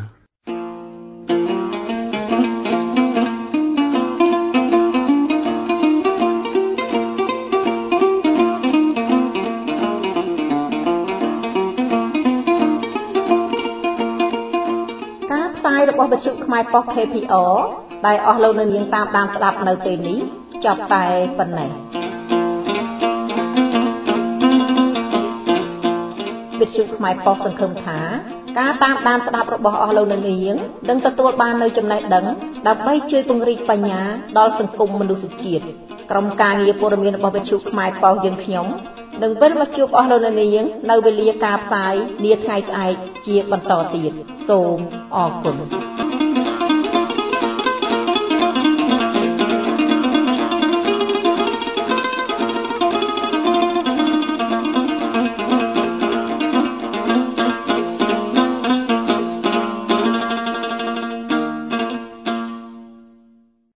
របស់វិទ្យុខ្មែរប៉ុស្តិ៍ KPR ដែលអស់លោកនៅនាងតាមដានស្ដាប់នៅពេលនេះចប់តែប៉ុណ្ណេះវិទ្យុខ្មែរប៉ុស្តិ៍សង្ឃឹមថាការតាមដានស្ដាប់របស់អស់លោកនៅនាងនឹងទទួលបាននូវចំណេះដឹងដើម្បីជួយពង្រីកបញ្ញាដល់សង្គមមនុស្សជាតិក្រុមការងារព័ត៌មានរបស់វិទ្យុខ្មែរប៉ុស្តិ៍យើងខ្ញុំនឹងវិលមកជួបអស់លោកនៅនាងនៅវេលាការផ្សាយនាថ្ងៃស្អែកជាបន្តទៀតសូមអរគុណ